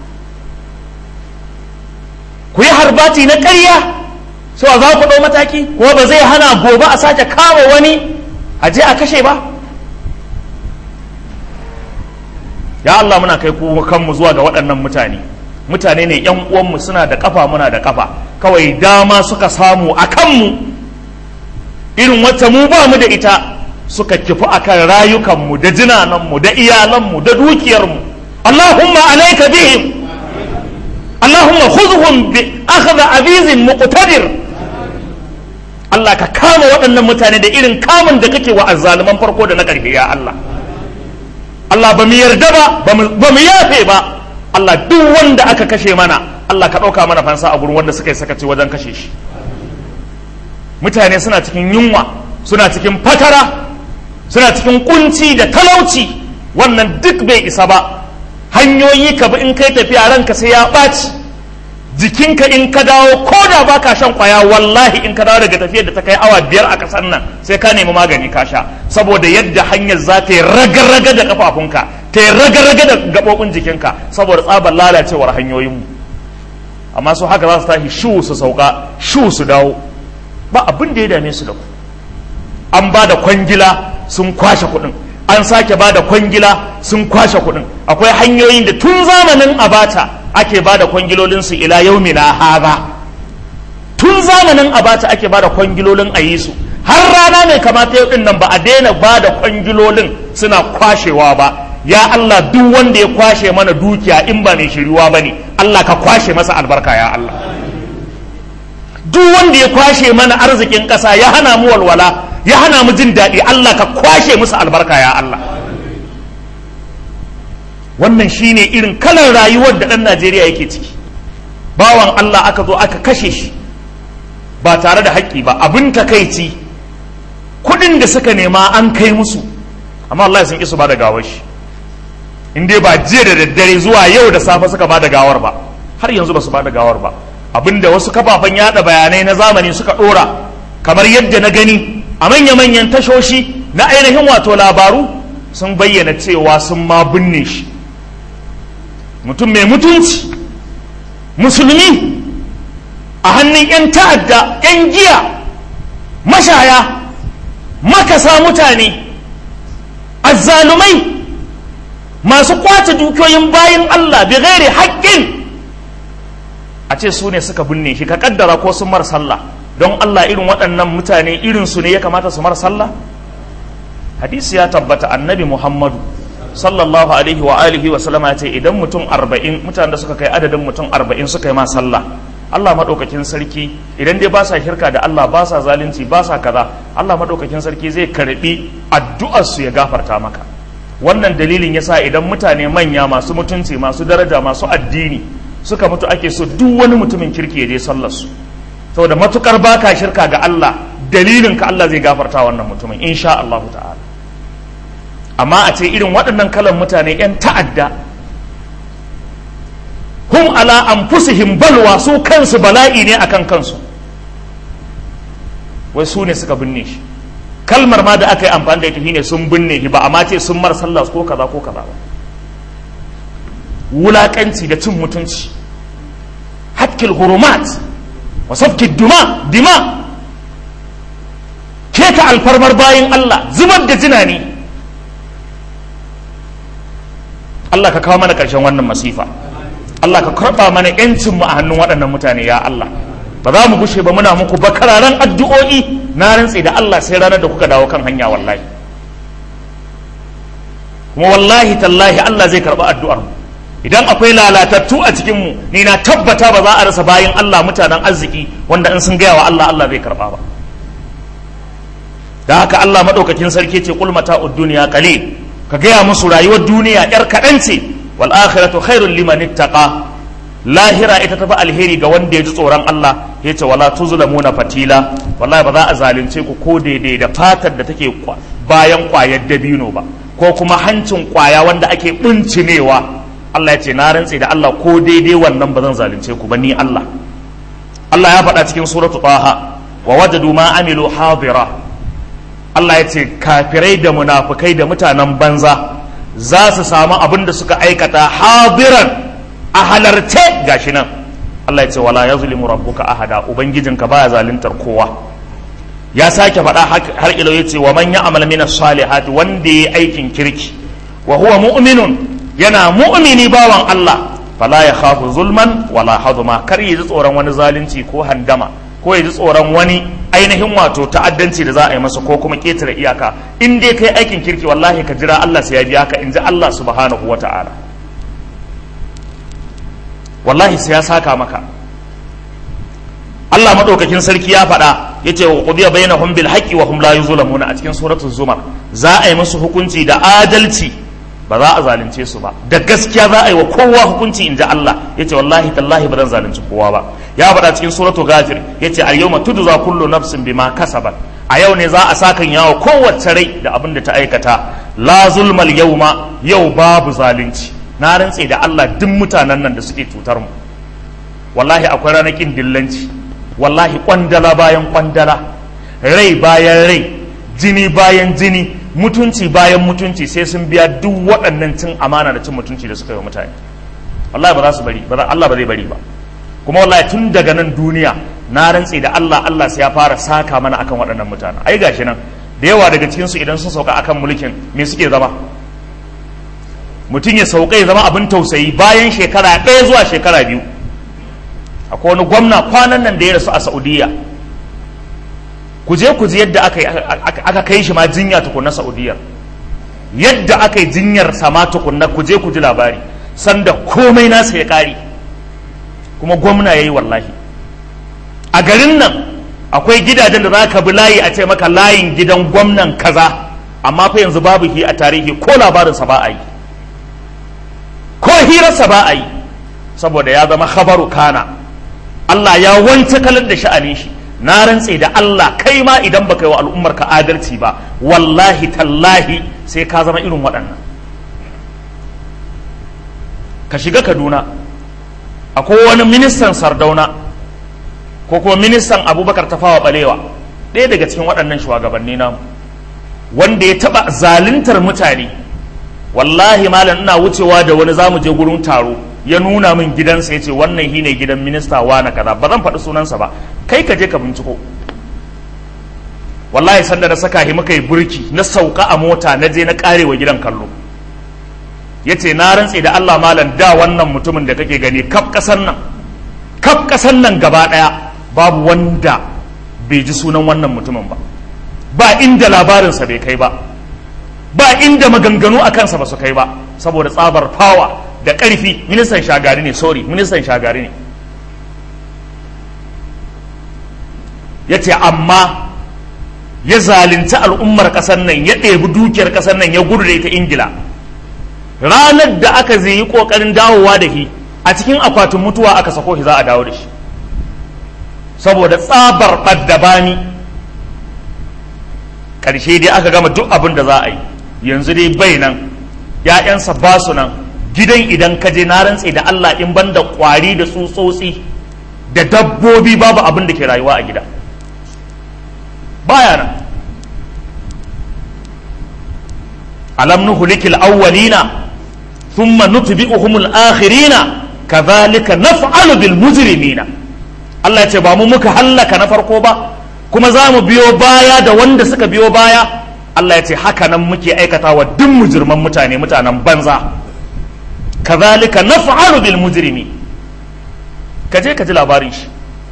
[SPEAKER 1] ku yi harbati na ƙarya cewa za ku ɗau mataki, kuma ba zai hana gobe a sake kama wani a je a kashe ba. Ya Allah, muna kai kanmu zuwa ga waɗannan mutane ne ‘yan uwanmu, suna da ƙafa muna da ƙafa, kawai dama suka samu a kanmu irin wacce mu ba mu da ita, suka kifi akan rayukanmu da jinananmu da iyalanmu da dukiyarmu. Allahumma alaika bihim, Allahumma khudhum bi akhdhi azizin muqtadir. Allah ka kama waɗannan mutane da irin kamun da kake wa azzaluman farko da na ƙarshe, ya Allah. Allah ba mu yarda ba mu yafe ba. Allah duk wanda aka kashe mana, Allah ka ɗauka mana fansa a gurin wanda suka yi sakaci wajen kashe shi. Mutane suna cikin yunwa, suna cikin fatara, suna cikin kunci da talauci, wannan duk bai isa ba. Hanyoyi ka bi in kai tafiya ranka sai ya ɓaci, jikinka in ka dawo ko da ba ka shan kwaya, wallahi in ka dawo daga tafiyar da ta kai awa 5 a ƙasar nan sai ka nemi magani ka sha, saboda yadda hanyar za ta yi raga-raga da kafafunka, ta yi raga-raga da gaɓoɓin jikinka saboda tsabar lalacewar hanyoyinmu. Amma su haka za su tashi shu su sauka, shu su dawo, ba abin da ya dame su da ku. An ba da kwangila sun kwashe kuɗin, an sake ba da kwangila sun kwashe kuɗin. Akwai hanyoyin da tun zamanin Abacha ake ba da kwangilolinsu ila yaumina haza, tun zamanin Abacha ake ba da kwangilolin a yi su, har rana mai kamata yau din nan ba a daina ba da kwangilolin suna kwashewa ba. Ya Allah, duk wanda ya kwashe mana dukiya in ba mai shiriwa ba ne, Allah ka kwashe masa albarka, ya Allah. duk wanda ya kwashe mana arzikin ƙasa ya hana mu walwala ya hana mu jin daɗi, Allah ka kwashe musu albarka ya Allah. Wannan shine irin kalar rayuwar da ɗan Najeriya yake ciki. Bawan Allah aka zo aka kashe shi ba tare da haƙƙi ba, abin takaici kuɗin da suka nema an kai musu, amma Allah sun ƙi su ba da gawar shi. In dai ba jiya da daddare zuwa yau da safe suka ba da gawar ba, har yanzu ba su ba da gawar ba. Abinda wasu kafafen yada bayanai na zamani suka ɗora, kamar yadda na gani a manya-manyan tashoshi na ainihin wato labaru, sun bayyana cewa sun ma binne shi. Mutum mai mutunci, musulmi, a hannun 'yan ta'adda, 'yan giya, mashaya, makasa mutane, azzalumai, masu kwace dukiyoyin bayin Allah bi ghairi haƙƙin, a ce su ne suka binne shi. Ka kaddara ko sun mar sallah, don Allah irin waɗannan mutane irin su ne ya kamata su mar sallah? Hadisi ya tabbata, annabi Muhammadu sallallahu alaihi wa alihi wa sallama ya ce idan mutum 40, mutanen da suka kai adadin mutum 40 suka yi ma sallah, Allah madaukakin sarki idan dai ba sa shirka da Allah, ba sa zalunci, ba sa kaza, Allah madaukakin sarki zai karbi addu'ar su ya gafarta maka. Wannan dalilin yasa idan mutane manya masu mutunci, masu daraja, masu addini suka mutu, ake so duk wani mutumin kirki ya je sallar su, saboda matukar baka shirka ga Allah, dalilin ka Allah zai gafarta wannan mutumin insha Allah ta'ala. Amma a ce irin waɗannan kalan mutane 'yan ta'adda, hum ala anfusihim balwa, su kansu bala'i ne akan kansu, wai su ne suka binne shi. Kalmar ma da aka yi amfani da ita shine sun binne shi, ba amma ce sun mar sallah ko kaza ko kaza ba. Wulakanci da cin mutunci, hatkil hurumat wa safki dima, keta alfarmar bayin Allah, zubar da jina ne. Allah ka kawo mana ƙarshen wannan masifa. Allah ka karɓa mana ‘yancinmu a hannun waɗannan mutane ya Allah. Ba za mu gushe ba muna muku bakararan addu'o'i, na rantse da Allah sai ranar da kuka dawo kan hanya wallahi. Kuma wallahi tallahi Allah zai karɓi addu'ar mu. Idan akwai lalatattu a cikinmu, ni na tabbata ba za a rasa bayin Allah mutanen arziki wanda in sun gaya wa Allah, Allah zai karɓa ba. Da haka Allah maɗaukakin sarki ce qul mata'ud dunya qalil, ka gaya musu rayuwar duniya ‘yar kaɗan ce, wal akhiratu khairun liman ittaqa, lahira ita tafi alheri ga wanda ya ji tsoron Allah. Ya ce wala tuzlamuna fatila, wallahi ba za a zalunce ku ko daidai da fatar da take bayan ƙwayar dabino ba, ko kuma hancin ƙwaya wanda ake ɓuncinewa. Allah ya ce na rantse da Allah ko daidai wannan ba zan zalunce ku ba ni Allah. Allah ya faɗa cikin suratu Taha, wa wajadu ma amilu hadira. Allah ya ce kafirai da munafukai da mutanen banza za su samu abin da suka aikata hadiran, a halarce gashi nan. Allah ya ce wala yazlimu rabbuka ahada, ubangijinka baya zaluntar kowa. Ya sake faɗa har ilo ya ce wa man ya'mal min as-salihati, wanda yayi aikin kirki, wa huwa mu'minun, yana mu'mini bawan Allah, fala yakhafu zulman wala hadma, kar yi tsoron wani zalunci ko handama, ko ya ji tsoron wani ainihin wato ta'addanci da za a yi masa, ko kuma ketare iyaka. In dai kai aikin kirki wallahi ka jira Allah sai ya biya ka, in ji Allah subhanahu wata'ala. Wallahi sai ya saka maka. Allah madaukakin sarki ya faɗa, yace wa qudiya bainahum bil haqqi wa hum la yuzlamuna a cikin suratul zumar. Za a yi musu hukunci da adalci, ba za a zalunce su ba, da gaskiya za a yi wa kowa hukunci, in ji Allah. Yace wallahi tallahi ba zan zalunci kowa ba. Ya faɗa cikin suratul ghafir, yace al yawma tujza kullu nafsin bima kasabat, a yau ne za a sakan yawo kowace rai da abin da ta aikata. La zulmal yawma, yau babu zalunci. Na rantse da Allah duk mutanen nan da suke cutar mu, wallahi akwai ranakin dillanci, wallahi kwandala bayan kwandala, rai bayan rai, jini bayan jini, mutunci bayan mutunci, sai sun biya duk waɗannan cin amana da cin mutunci da suka yi wa mutane. Wallahi ba za su bari, Allah ba zai bari ba. Kuma wallahi tun daga nan duniya, na rantse da Allah sai ya fara saka mana akan waɗannan mutane. Ai gashi nan da yawa daga cikin su idan sun sauka akan mulkin me suke zama? Mutum ya sauka ya zama abin tausayi bayan shekara 1 zuwa shekara 2. Akwai wani gwamna kwanan nan da ya rasu a Saudiya, ku je yadda aka kai shi ma jinya tukunna Saudiya, yadda aka yi jinyar sama tukunna, ku je ku ji labari, sanda komai nasa ya kare, kuma gwamna yayi wallahi a garin nan akwai gidajen da za ka bi layi a ce maka layin gidan gwamnan kaza, amma fa yanzu babu hi a tarihi, ko labarinsa ba a yi, ko hirarsa ba a yi, saboda ya zama khabaru kana. Allah ya wance kalar da sha'anin shi. Na rantse da Allah, kai ma idan baka yi wa al'ummar ka adalci ba, wallahi tallahi sai ka zama irin waɗannan. Ka shiga Kaduna, akwai wani ministan Sardauna ko kuma ministan Abubakar Tafawa Balewa, ɗaya daga cikin waɗannan shugabanni namu, wanda ya taɓa zaluntar mutane. Wallahi malam, ina wucewa da wani zamu je gurin taro, ya nuna min gidansa, ya ce wannan shi ne gidan minista na kaza, ba zan faɗi sunansa ba, kai ka je ka binciko. Wallahi sanda na saka shi muka yi burki, na sauka a mota, na je na karewa gidan kallo. Ya ce na rantse da Allah malam, da wannan mutumin da kake gani kaf kasan nan gaba ɗaya babu wanda bai ji sunan wannan mutumin ba inda labarinsa bai kai ba inda maganganu a kansa ba su kai ba, saboda tsabar fawa da ƙarfi. Ministan Shagari ne. Ya ce amma ya zalunci al'ummar ƙasar nan, ya ɗebi dukiyar ƙasar nan ya gudu da ita Ingila. Ranar da aka zai yi ƙoƙarin dawowa da shi, a cikin akwatin mutuwa aka sako shi za a dawo da shi, saboda tsabar ɓaddabani. Ƙarshe dai aka gama duk abin da za a yi, yanzu dai bai nan, ‘ya'yansa ba su nan. Gidan idan ka je, na rantse da Allah, in ban da ƙwari da tsutsotsi da dabbobi, babu abin da ke rayuwa a gida, baya nan. Alam nuhlikil awwalina thumma nutbi'uhumul akhirina kadhalika naf'alu bil mujrimina. Allah ya ce ba mu muka hallaka na farko ba, kuma za mu biyo baya da wanda suka biyo baya. Allah ya ce haka nan muke aikata wa duk mujirman mutanen banza. Kadhalika naf'alu bil mujrimi. Ka je ka ji labarin shi.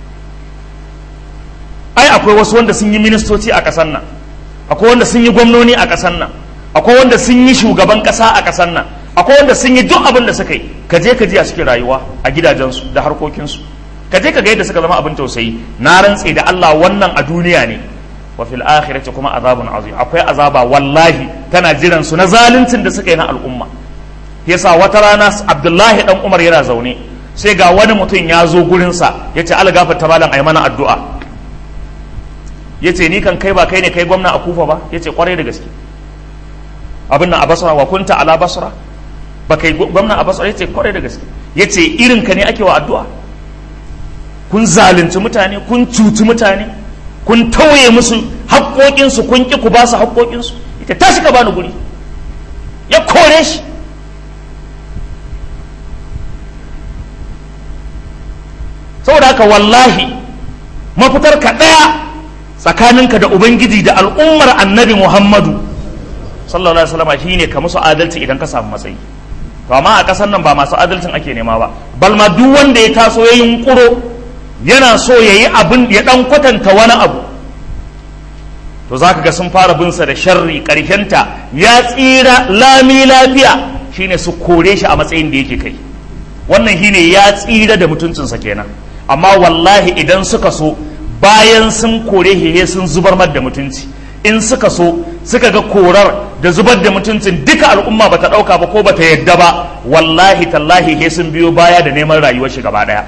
[SPEAKER 1] Ai akwai wasu wanda sun yi ministoci a ƙasar nan, akwai wanda sun yi gwamnoni a ƙasar nan, akwai wanda sun yi shugaban ƙasa a ƙasar nan, akwai wanda sun yi duk abin da suka yi. Ka je ka ji a cikin rayuwa a gidajensu da harkokinsu, ka je ka ga yadda suka zama abin tausayi. Na rantse da Allah, wannan a duniya ne, wa fil akhirati kuma azabun azim. Akwai azaba wallahi tana jiran su na zaluncin da suka yi na al'umma. Yasa wata rana Abdullahi dan Umar yana zaune, sai ga wani mutum ya zo gurinsa, ya ce algafarta malam ai mana addu'a. Ya ce ni kan kai ba kai ne kai gwamna a Kufa ba? Ya ce kwarai da gaske. Abin nan a Basra, wa kunta ala Basra, ba kai gwamna a Basra? Ya ce kwarai da gaske. Ya ce irin ka ne ake wa addu'a? Kun zalunci mutane, kun cuci mutane, kun tauye musu haƙoƙinsu, kun ƙi ku ba su haƙoƙinsu. Ya ce tashi ka bani guri, ya kore shi. Saboda haka wallahi mafitar ka ɗaya tsakaninka da Ubangiji da al'ummar Annabi Muhammadu sallallahu alaihi wasallam shine ka musu adalci idan ka samu matsayi. To amma a ƙasar nan ba masu adalcin ake nema ba, balma duk wanda ya taso ya yunƙuro yana so ya yi abin, ya ɗan kwatanta wani abu, to za ka ga sun fara binsa da sharri. Ƙarshenta ya tsira lami lafiya shine su kore shi a matsayin da yake kai. Wannan shine ya tsira da mutuncinsa kenan. Amma wallahi idan suka so, bayan sun kore hehe sun zubar da mutunci, in suka so suka ga korar da zubar da mutuncin duka al'umma bata ɗauka ba ko bata yadda ba, wallahi tallahi he sun biyo baya da neman rayuwar shi gaba ɗaya.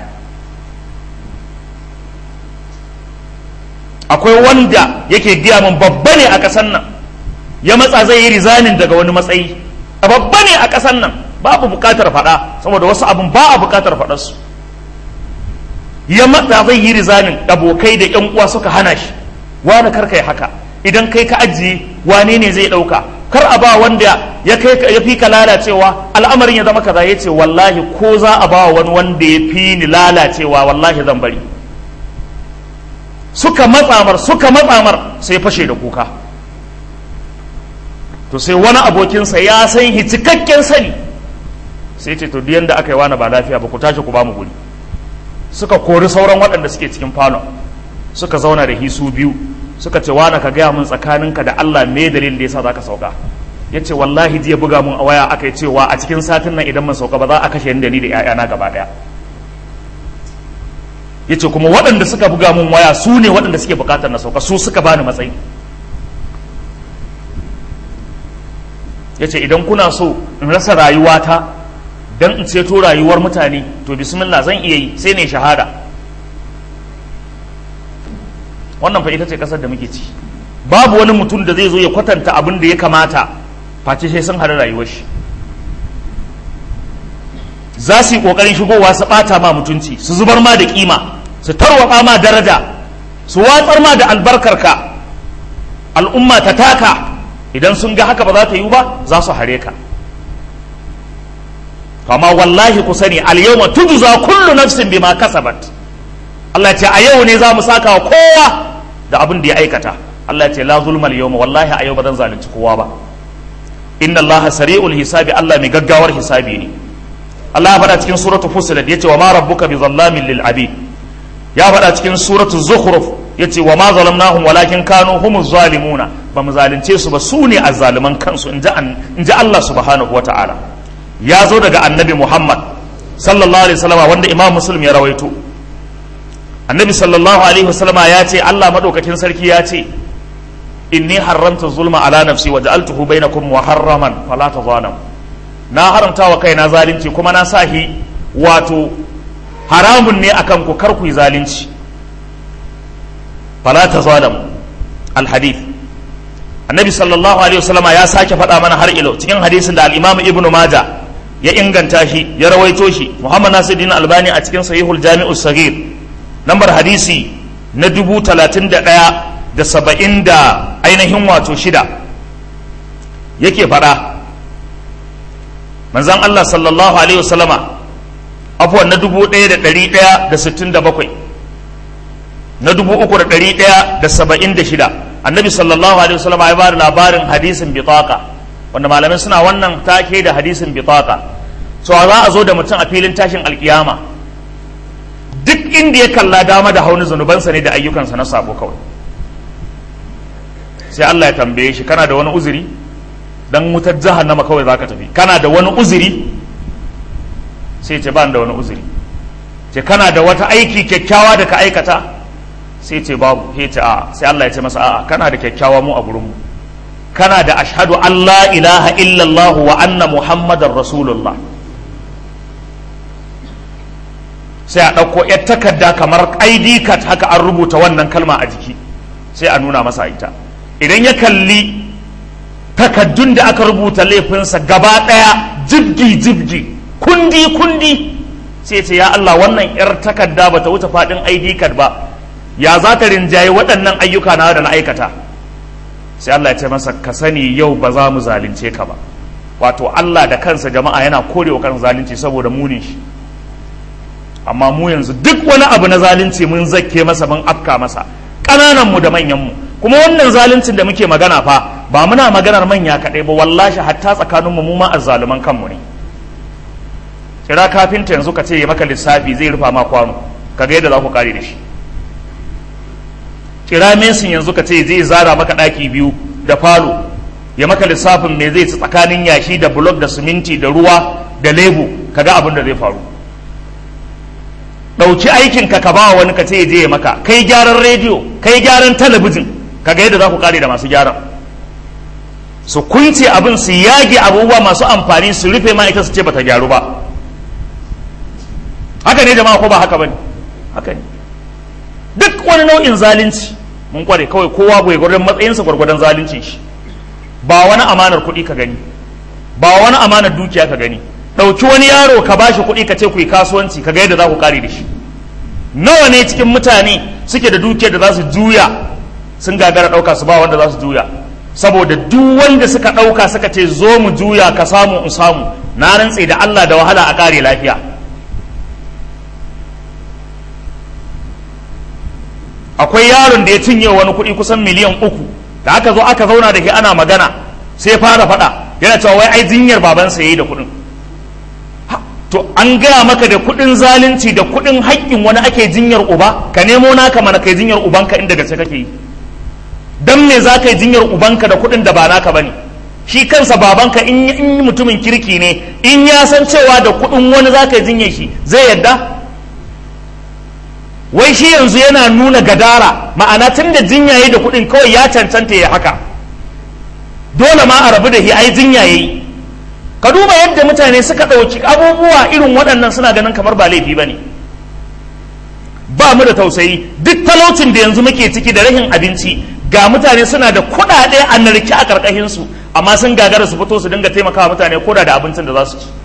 [SPEAKER 1] Akwai wanda yake giya min babba ne a ƙasar nan, ya matsa zai yi rizanin daga wani matsayi, babba ne a ƙasar nan, babu buƙatar faɗa saboda wasu abin ba a buƙatar faɗarsu. Ya matsa zai yi rizanin, abokai da ƴan uwa suka hana shi, wani kar kai haka, idan kai ka ajiye wane ne zai ɗauka, kar a ba wanda ya fi ka lalacewa, al'amarin ya zama kaza. Ya ce wallahi ko za a ba wani wanda ya fi ni lalacewa wallahi zan bari. Suka matsamar sai fashe da kuka. To sai wani abokinsa ya san shi cikakken sani, sai ce to diyan da aka yi wani ba lafiya ba, ku tashi ku ba mu guri. Suka kori sauran waɗanda suke cikin falon, suka zauna da hisu biyu, suka ce wani ka gaya mun tsakaninka da Allah me dalilin da yasa zaka sauka. Ya ce wallahi jiya buga mun a waya aka yi cewa a cikin satin nan idan mun sauka ba za a kashe ni da ni da 'ya'yana gaba ɗaya. yace kuma waɗanda suka buga mun waya su ne waɗanda suke bukatar na sauka, su suka bani matsayi. yace idan kuna so in rasa rayuwata dan in ceto rayuwar mutane to bismillah zan iya yi, sai ne shahada. wannan fa ita ce kasar da muke ci. babu wani mutum da zai zo ya kwatanta abin da ya kamata face sai sun hada rayuwar shi. za su yi kokarin shigowa su bata ma mutunci, su zubar ma da kima, su tarwatsa ma daraja, su watsar ma da albarkarka, al'umma ta taka. idan sun ga haka ba za ta yi ba za su hare ka. amma wallahi ku sani al-yawma tujza kullu nafsin bima kasabat. Allah ya ce a yau ne za mu saka wa kowa da abin da ya aikata. Allah ya ce la zulmal yawma, wallahi a yau ba zan zalunci kowa ba. inna Allah sari'ul hisabi, Allah mai gaggawar hisabi ne. Allah ya faɗa cikin suratul Fussilat yace wa ma rabbuka bi zallamin lil abid. Ya faɗa cikin suratul Zukhruf yace wa ma zalamnahum walakin kanu humuz zalimuna, ba mu zalunce su ba, su ne azzaliman kansu inji Allah subhanahu wata'ala. Ya zo daga annabi Muhammad sallallahu alaihi wasallama wanda Imam Muslim ya rawaito. Annabi sallallahu alaihi wasallama ya ce Allah madaukakin sarki ya ce inni haramtu zulma ala nafsi wa ja'altuhu bainakum muharraman fala tazalamu. Na haramta wa kaina zalunci kuma na sahi wato haramun ne akan ku, kar ku yi zalunci. fala tazalamu alhadith. Annabi sallallahu alaihi wasallama ya sake faɗa mana har ilo cikin hadisin da al-Imam Ibn Majah ya inganta shi, ya rawaito shi. Muhammad Nasiruddin Albani a cikin Sahihul Jami'u Saghir lambar hadisi na 31,070 da ainihin wato 6 yake faɗa. Manzon Allah sallallahu alaihi wasallama afwan na 1167 na 3176 Annabi sallallahu alaihi wasallama ya bada labarin hadisin bitaka, wanda malamai suna wannan take da hadisin bitaka. So za a zo da mutum a filin tashin alkiyama, duk inda ya kalla dama da hauni zunubansa ne da ayyukansa na sabo kawai. sai Allah ya tambaye shi, kana da wani uzuri? Dan wutar jahannama kawai zaka tafi, kana da wani uzuri? sai ce ba da wani uzuri. ce kana da wata aiki kyakkyawa da ka aikata? sai ce babu. sai ce a'a. sai Allah ya ce masa a'a, kana da kyakkyawa mu a gurinmu, kana da ashhadu an la ilaha illallah wa anna muhammadar rasulullah. sai a ɗauko yar takarda kamar ID card haka, an rubuta wannan kalma a jiki, sai a nuna masa ita. idan ya kalli takaddun da aka rubuta laifinsa gaba ɗaya jibgi kundi, sai ce ya Allah, wannan yar takarda ba ta wuce faɗin ID card ba, ya za ta rinjaye waɗannan ayyuka na da na aikata? sai Allah ya ce masa, ka sani yau ba za mu zalunce ka ba. wato Allah da kansa jama'a yana korewa kan zalunci saboda munin shi. amma mu yanzu duk wani abu na zalunci mun zakke masa, mun afka masa, ƙananan mu da manyan mu. kuma wannan zaluncin da muke magana fa ba muna maganar manya kaɗai ba, wallahi hatta tsakanin mu ma azzaluman kanmu ne. kira kafinta yanzu ka ce ya maka lissafi zai rufa ma kwano, kaga yadda za ku kare da shi. kira mesin yanzu ka ce zai zara maka ɗaki biyu da falo, ya maka lissafin me zai ci tsakanin yashi da bulok da siminti da ruwa da lebu, kaga abin da zai faru. ɗauki aikin ka ba wani ka ce je ya maka, kai gyaran rediyo, kai gyaran talabijin, kaga yadda za ku kare da masu gyaran. su kunce abin, su yage abubuwa masu amfani, su rufe ma ita su ce bata gyaru ba. haka ne jama'a ko ba haka bane? haka ne. duk wani nau'in zalunci mun kware, kawai kowa bai gwargwadon matsayinsa gwargwadon zaluncin shi. ba wani amanar kuɗi ka gani, ba wani amanar dukiya ka gani. ɗauki wani yaro ka bashi kuɗi ka ce ku yi kasuwanci, ka ga yadda za ku kare da shi. nawa ne cikin mutane suke da dukiyar da za su juya sun gagara ɗauka su ba wanda za su juya, saboda duk wanda suka ɗauka suka ce zo mu juya ka samu in samu, na rantse da Allah da wahala a kare lafiya. akwai yaron da ya cinye wani kuɗi kusan miliyan 3, da aka zo aka zauna da ke ana magana, sai fara faɗa yana cewa wai ai jinyar babansa yayi da kuɗin. to an gaya maka da kuɗin zalunci da kuɗin haƙƙin wani ake jinyar uba? ka nemo naka mana kai jinyar ubanka inda gaske kake yi. dan me za ka yi jinyar ubanka da kuɗin da ba naka bane? shi kansa babanka in mutumin kirki ne, in ya san cewa da kuɗin wani za ka yi jinyar shi, zai yadda? wai shi yanzu yana nuna gadara, ma'ana tun da jinyaye da kuɗin kawai ya cancanta ya haka, dole ma a rabu da shi ai jinyaye. Ka duba yadda mutane suka ɗauki abubuwa irin waɗannan suna ganin kamar ba laifi ba ne. Ba mu da tausayi, duk talaucin da yanzu muke ciki da rahin abinci, ga mutane suna da kuɗaɗe a narke a ƙarƙashinsu, amma sun gagara su fito su dinga taimakawa mutane koda da abincin da za su ci.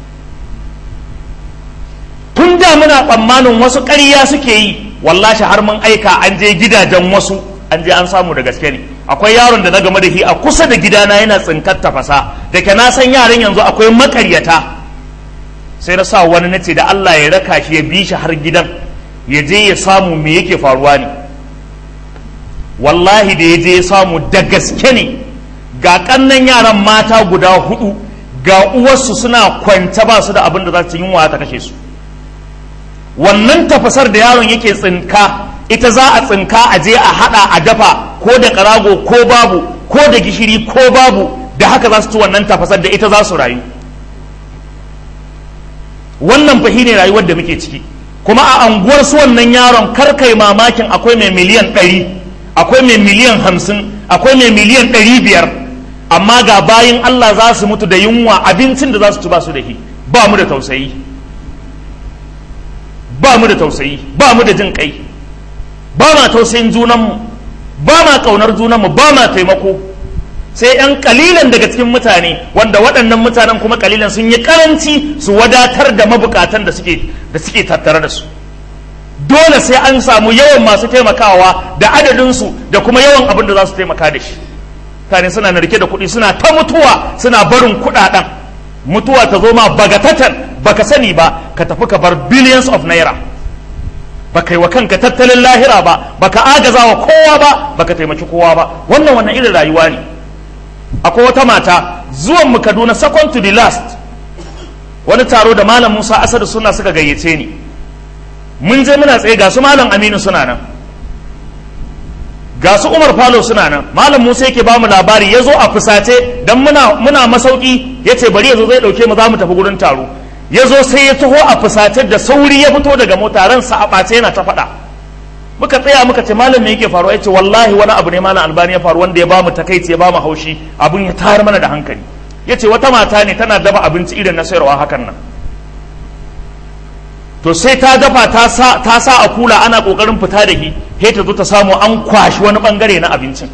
[SPEAKER 1] Tun da muna tsammanin wasu ƙarya suke yi, wallahi har mun aika an je gidajen wasu, an je an samu da gaske ne. Akwai yaron da na game da shi a kusa da gidana yana tsinkar tafasa, da ke na san yaran yanzu akwai makaryata, sai na sa wani na ce da Allah ya raka shi ya bi shi har gidan, ya je ya samu me yake faruwa ne. Wallahi da ya je ya samu da gaske ne, ga kannan yaran mata guda 4, ga uwarsu suna kwanta ba su da abin da za su yunwa ta kashe su. Wannan tafasar da yaron yake tsinka, ita za a tsinka a je a hada a dafa, ko da karago ko babu, ko da gishiri ko babu, da haka za su ci wannan tafasar, da ita za su rayu. Wannan fahi ne rayuwar da muke ciki. Kuma a anguwar su wannan yaron karkai mamakin akwai mai miliyan 100, akwai mai miliyan 50, akwai mai miliyan 500, amma ga bayin Allah za su mutu da yunwa, abincin da za su ci ba su da shi. Ba mu da tausayi, ba mu da tausayi, ba mu da jin kai, ba ma tausayin junanmu, ba ma kaunar junanmu, ba ma taimako. Sai 'yan kalilan daga cikin mutane, wanda waɗannan mutanen kuma kalilan sun yi karanci su wadatar da mabukatan da suke tattare da su. Dole sai an samu yawan masu taimakawa da adadinsu da kuma yawan abin da za su taimaka da shi. Mutane suna narke da kuɗi, suna ta mutuwa, suna barin kuɗaɗen. Mutuwa ta zo ma bagatatan, baka sani ba, ka tafi ka bar billions of naira. Baka yi wa kanka tattalin lahira ba, baka agaza wa kowa ba, baka taimaki kowa ba. Wannan irin rayuwa ne. Akwai wata mata, zuwan mu Kaduna second to the last, wani taro da Malam Musa Asadu suna suka gayyace ni. Mun je muna tsaye, ga su Malam Aminu suna nan, ga su Umar Falo suna nan. Malam Musa yake ba mu labari, ya zo a fusace dan muna masauki, ya ce bari ya zo zai ɗauke mu za mu tafi gurin taro. Ya zo sai ya taho a fusace da sauri ya fito daga mota, ransa a ɓace yana ta faɗa. Muka tsaya muka ce malam me yake faruwa? Ya ce wallahi wani abu ne Malam Albani ya faru wanda ya ba mu takaici, ya ba mu haushi, abun ya tayar mana da hankali. Ya ce wata mata ne tana dafa abinci irin na sayarwa hakan nan, to sai ta dafa ta sa a kula ana kokarin fita da shi, sai ta zo ta samu an kwashi wani bangare na abincin.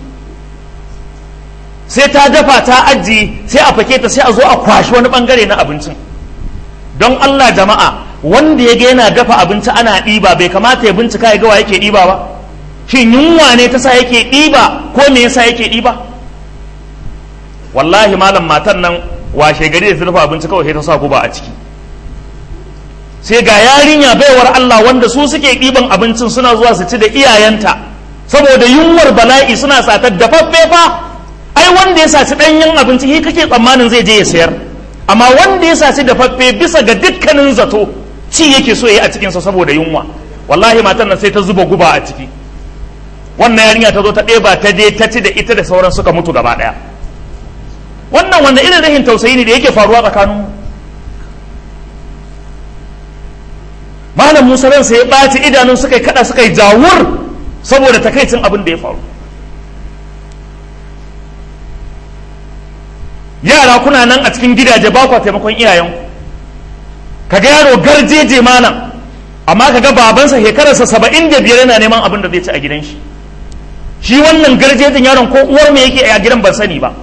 [SPEAKER 1] Sai ta dafa ta ajiye, sai a fake ta, sai a zo a kwashi wani bangare na abincin. Don Allah jama'a, wanda ya ga yana dafa abinci ana ɗiba, bai kamata ya bincika ya ga wa yake ɗiba ba? Shin yunwa ne ta sa yake ɗiba, ko me yasa yake ɗiba? Wallahi malam, matan nan washe gari da ta dafa abinci kawai sai ta sa guba a ciki. Sai ga yarinya baiwar Allah wanda su suke ɗiban abincin suna zuwa su ci da iyayenta, saboda yunwar bala'i suna satar dafaffe fa. Ai wanda ya saci ɗanyen abinci shi kake tsammanin zai je ya sayar, amma wanda ya saci dafaffe bisa ga dukkanin zato ci yake so ya yi a cikinsa saboda yunwa. Wallahi matan nan sai ta zuba guba a ciki. Wannan yarinya ta zo ta ɗeba ta je ta ci da ita da sauran suka mutu gaba ɗaya. Wannan wanda irin rahin tausayi ne da yake faruwa tsakaninmu. Malam Musa ransa ya ɓaci, idanun suka yi kaɗa, suka yi jawur saboda takaicin abin da ya faru. Yara kuna nan a cikin gidaje ba kwa taimakon iyayenku. Kaga yaro garjeje malam, amma kaga babansa shekararsa 75 yana neman abin da zai ci a gidan shi. Shi wannan garjejin yaron ko uwar me yake a gidan ban sani ba.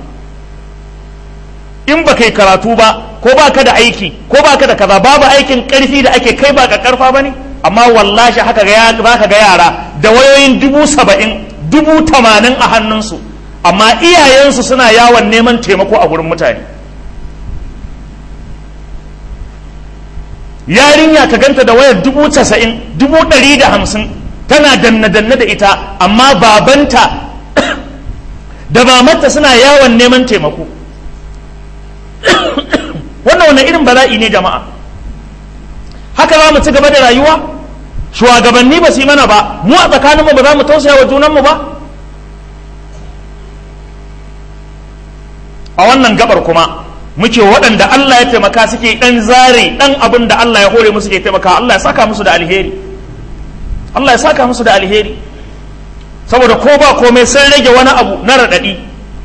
[SPEAKER 1] In ba kai karatu ba, ko ba ka da aiki, ko ba ka da kaza, babu aikin karfi da ake kai ba ka karfa ba ne, amma wallahi haka ba ka ga yara da wayoyin 70,000, 80,000 a hannunsu, amma iyayensu suna yawon neman taimako a gurin mutane. Yarinya ka ganta da wayar 90,000, 150, tana danne-danne da ita, amma babanta da mamarta suna yawon neman taimako. Wannan wani irin bala'i ne jama'a? Haka za mu ci gaba da rayuwa? Shugabanni ba su yi mana ba, mu a tsakaninmu ba za mu tausaya wa junanmu ba? A wannan gabar kuma muke waɗanda Allah ya taimaka suke ɗan zare ɗan abin da Allah ya hore musu ke taimaka, Allah ya saka musu da alheri. Allah ya saka musu da alheri, saboda ko ba komai sun rage wani abu na raɗaɗi.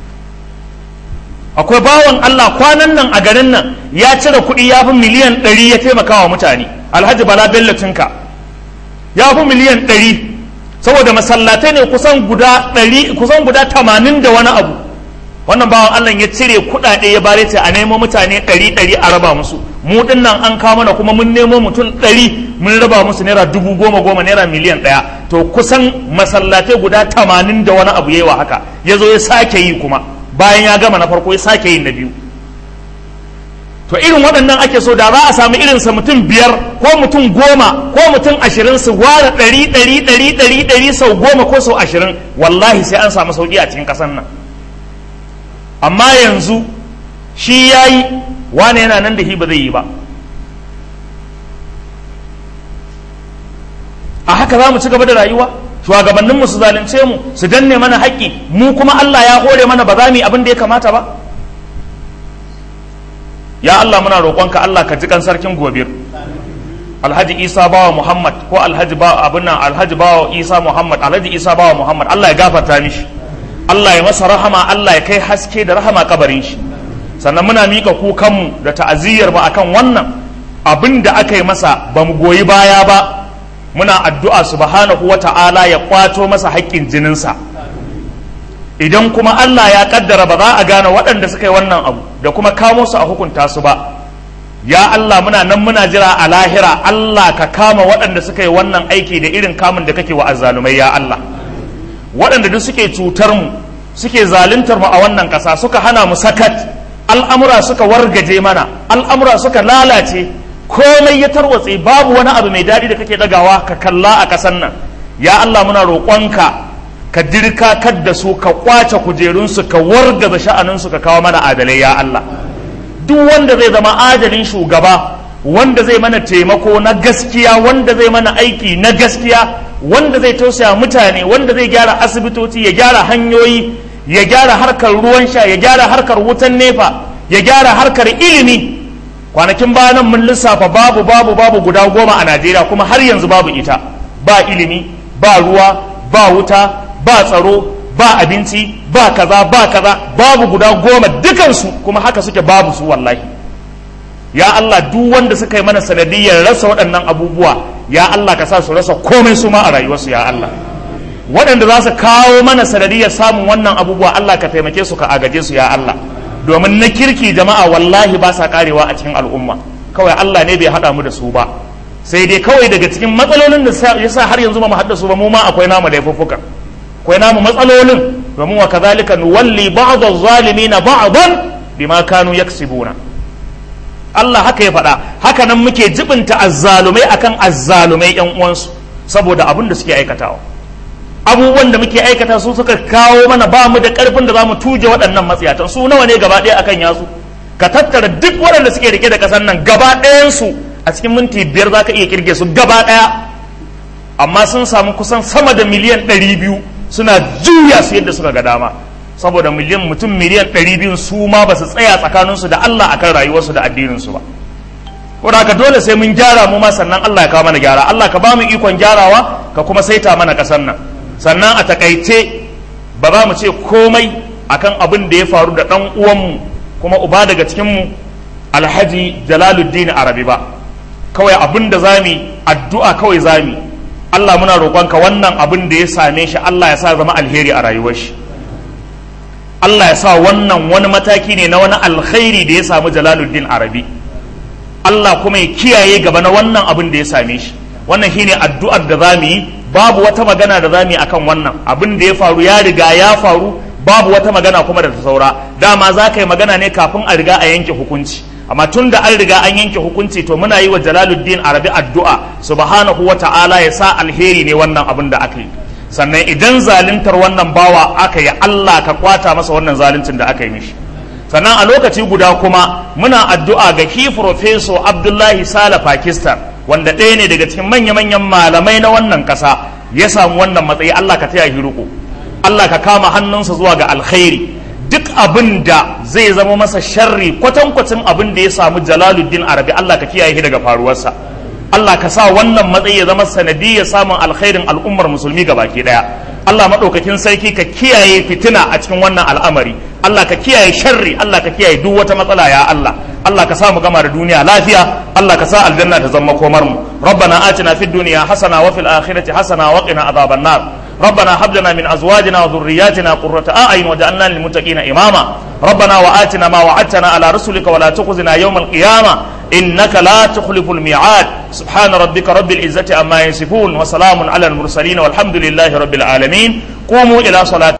[SPEAKER 1] Akwai bawan Allah kwanan nan a garin nan ya cire kuɗi ya fi miliyan 100 ya taimaka wa mutane, Alhaji Bala Bello Tinka, ya fi miliyan 100 saboda masallatai ne kusan guda 80 da wani abu. Wannan bawan Allah ya cire kuɗaɗe ya bare ta a nemo mutane 100 a raba musu. Mu din nan an kawo mana kuma mun nemo mutum 100 mun raba musu naira 10,000 naira miliyan 1. To kusan masallatai guda 80 da wani abu yayi wa haka. Ya zo ya sake yi kuma bayan ya gama na farko ya sake yin na biyu. To irin waɗannan ake so, da za a samu irinsa mutum 5 ko mutum 10 ko mutum 20 su ware 100 sau 10 ko sau 20, wallahi sai an samu sauƙi a cikin ƙasar nan. Amma yanzu shi ya yi, wane yana nan da shi ba zai yi ba. A haka za mu ci gaba da rayuwa, shugabanninmu su zalunce mu, su danne mana haƙƙi, mu kuma Allah ya hore mana ba za mu yi abin da ya kamata ba. Ya Allah muna roƙonka, Allah ka ji kan sarkin Gobir, Alhaji Isa Bawa Muhammad, ko Alhaji Bawa Isa Muhammad, Alhaji Isa Bawa Muhammad, Allah ya gafarta mishi, Allah ya masa rahama, Allah ya kai haske da rahama kabarin shi. Sannan muna mika kukanmu da ta'aziyyar mu akan wannan abin da aka yi masa, ba mu goyi baya ba. Muna addu'a subhanahu wata'ala ya kwato masa haƙƙin jininsa. Idan kuma Allah ya kaddara ba za a gane waɗanda suka yi wannan abu da kuma kamo su a hukunta su ba, ya Allah muna nan muna jira a lahira, Allah ka kama waɗanda suka yi wannan aiki da irin kamun da kake wa azzalumai ya Allah. Waɗanda duk suke cutar mu, suke zaluntar mu a wannan ƙasa, suka hana mu sakat, al'amura suka wargaje mana, al'amura suka lalace, komai ya tarwatse, babu wani abu mai daɗi da kake ɗagawa ka kalla a ƙasar nan. Ya Allah muna roƙonka ka dirka kadda su, ka kwace kujerunsu, ka wargaza sha'aninsu, ka kawo mana adalai ya Allah. Duk wanda zai zama adalin shugaba, wanda zai mana taimako na gaskiya, wanda zai mana aiki na gaskiya, wanda zai tausaya mutane, wanda zai gyara asibitoci, ya gyara hanyoyi, ya gyara harkar ruwan sha, ya gyara harkar wutan nefa, ya gyara harkar ilimi. Kwanakin bayanan mun lissafa babu guda 10 a Najeriya, kuma har yanzu babu ita. Ba ilimi, ba ruwa, ba wuta, ba tsaro, ba abinci, ba kaza, babu guda 10 dukansu, kuma haka suke babu su wallahi. Ya Allah, duk wanda suka yi mana sanadiyyar rasa waɗannan abubuwa, ya Allah ka sa su rasa komai su ma a rayuwarsu ya Allah. Waɗanda za su kawo mana sanadiyyar samun wannan abubuwa, Allah ka taimake su, ka agaje su ya Allah. Domin na kirki jama'a wallahi ba sa karewa a cikin al'umma, kawai Allah ne bai haɗa mu da su ba. Sai dai kawai daga cikin matsalolin da ya sa har yanzu ba mu haɗa su ba, mu ma akwai namu laifuffuka, akwai namu matsalolin, domin wa kazalika nuwalli ba'd az-zalimin ba'dan bima kanu yaksibuna. Allah haka ya faɗa, haka nan muke jibinta azzalumai akan azzalumai yan uwansu, saboda abin da suke aikatawa. Abubuwan da muke aikata su suka kawo mana ba mu da ƙarfin da za mu tuje waɗannan matsiyatan. Su nawa ne gaba ɗaya akan yasu? Ka tattara duk waɗanda suke rike da ƙasar nan gaba ɗayansu a cikin minti 5 za ka iya kirge su gaba ɗaya, amma sun samu kusan sama da miliyan 200 suna juya su yadda suka ga dama, saboda mutum miliyan 200 su ma ba su tsaya tsakaninsu da Allah akan rayuwarsu da addininsu ba. Ko da haka dole sai mun gyara mu ma, sannan Allah ya kawo mana gyara. Allah ka ba mu ikon gyarawa, ka kuma saita mana ƙasar nan. Sannan a takaice ba za mu ce komai akan abin da ya faru da ɗan uwanmu kuma uba daga cikinmu Alhaji Jalaluddin Arabi ba. Kawai abin da za mu addu'a kawai za mu, Allah muna roƙonka wannan abin da ya same shi, Allah ya sa zama alheri a rayuwar shi. Allah ya sa wannan wani mataki ne na wani alkhairi da ya samu Jalaluddin Arabi. Allah kuma ya kiyaye gaba na wannan abin da ya same shi. Wannan shine addu'ar da za mu yi, babu wata magana da za mu yi akan wannan abin da ya faru, ya riga ya faru, babu wata magana kuma da ta saura. Dama za ka yi magana ne kafin a riga a yanke hukunci, amma tun da an riga an yanke hukunci, to muna yi wa Jalaluddin Arabi addu'a subhanahu wa ta'ala ya sa alheri ne wannan abin da aka yi. Sannan idan zaluntar wannan bawa aka yi, Allah ka kwata masa wannan zaluncin da aka yi mishi. Sannan a lokaci guda kuma muna addu'a ga shi Professor Abdullahi Sale Pakistan, wanda ɗaya ne daga cikin manya-manyan malamai na wannan ƙasa, ya samu wannan matsayi. Allah ka taya shi riko, Allah ka kama hannunsa zuwa ga alkhairi. Duk abin da zai zama masa sharri kwatankwacin abin da ya samu Jalaluddin Arabi, Allah ka kiyaye shi daga faruwarsa. Allah ka sa wannan matsayi ya zama sanadiyyar samun alkhairin al'ummar musulmi gabaki daya. Allah maɗaukakin sarki ka kiyaye fitina a cikin wannan al'amari, Allah ka kiyaye sharri, Allah ka kiyaye duk wata matsala ya Allah. Allah ka sa mu gama da duniya lafiya, Allah ka sa aljanna ta zama komar mu. Rabbana atina fid dunya hasana wa fil akhirati hasana wa qina adhaban nar. ربنا هب لنا من ازواجنا وذرياتنا قرة اعين واجعلنا للمتقين اماما. ربنا وآتنا ما وعدتنا على رسلك ولا تخزنا يوم القيامة إنك لا تخلف الميعاد. سبحان ربك رب العزة عما يصفون وسلام على المرسلين والحمد لله رب العالمين. قوموا إلى صلاة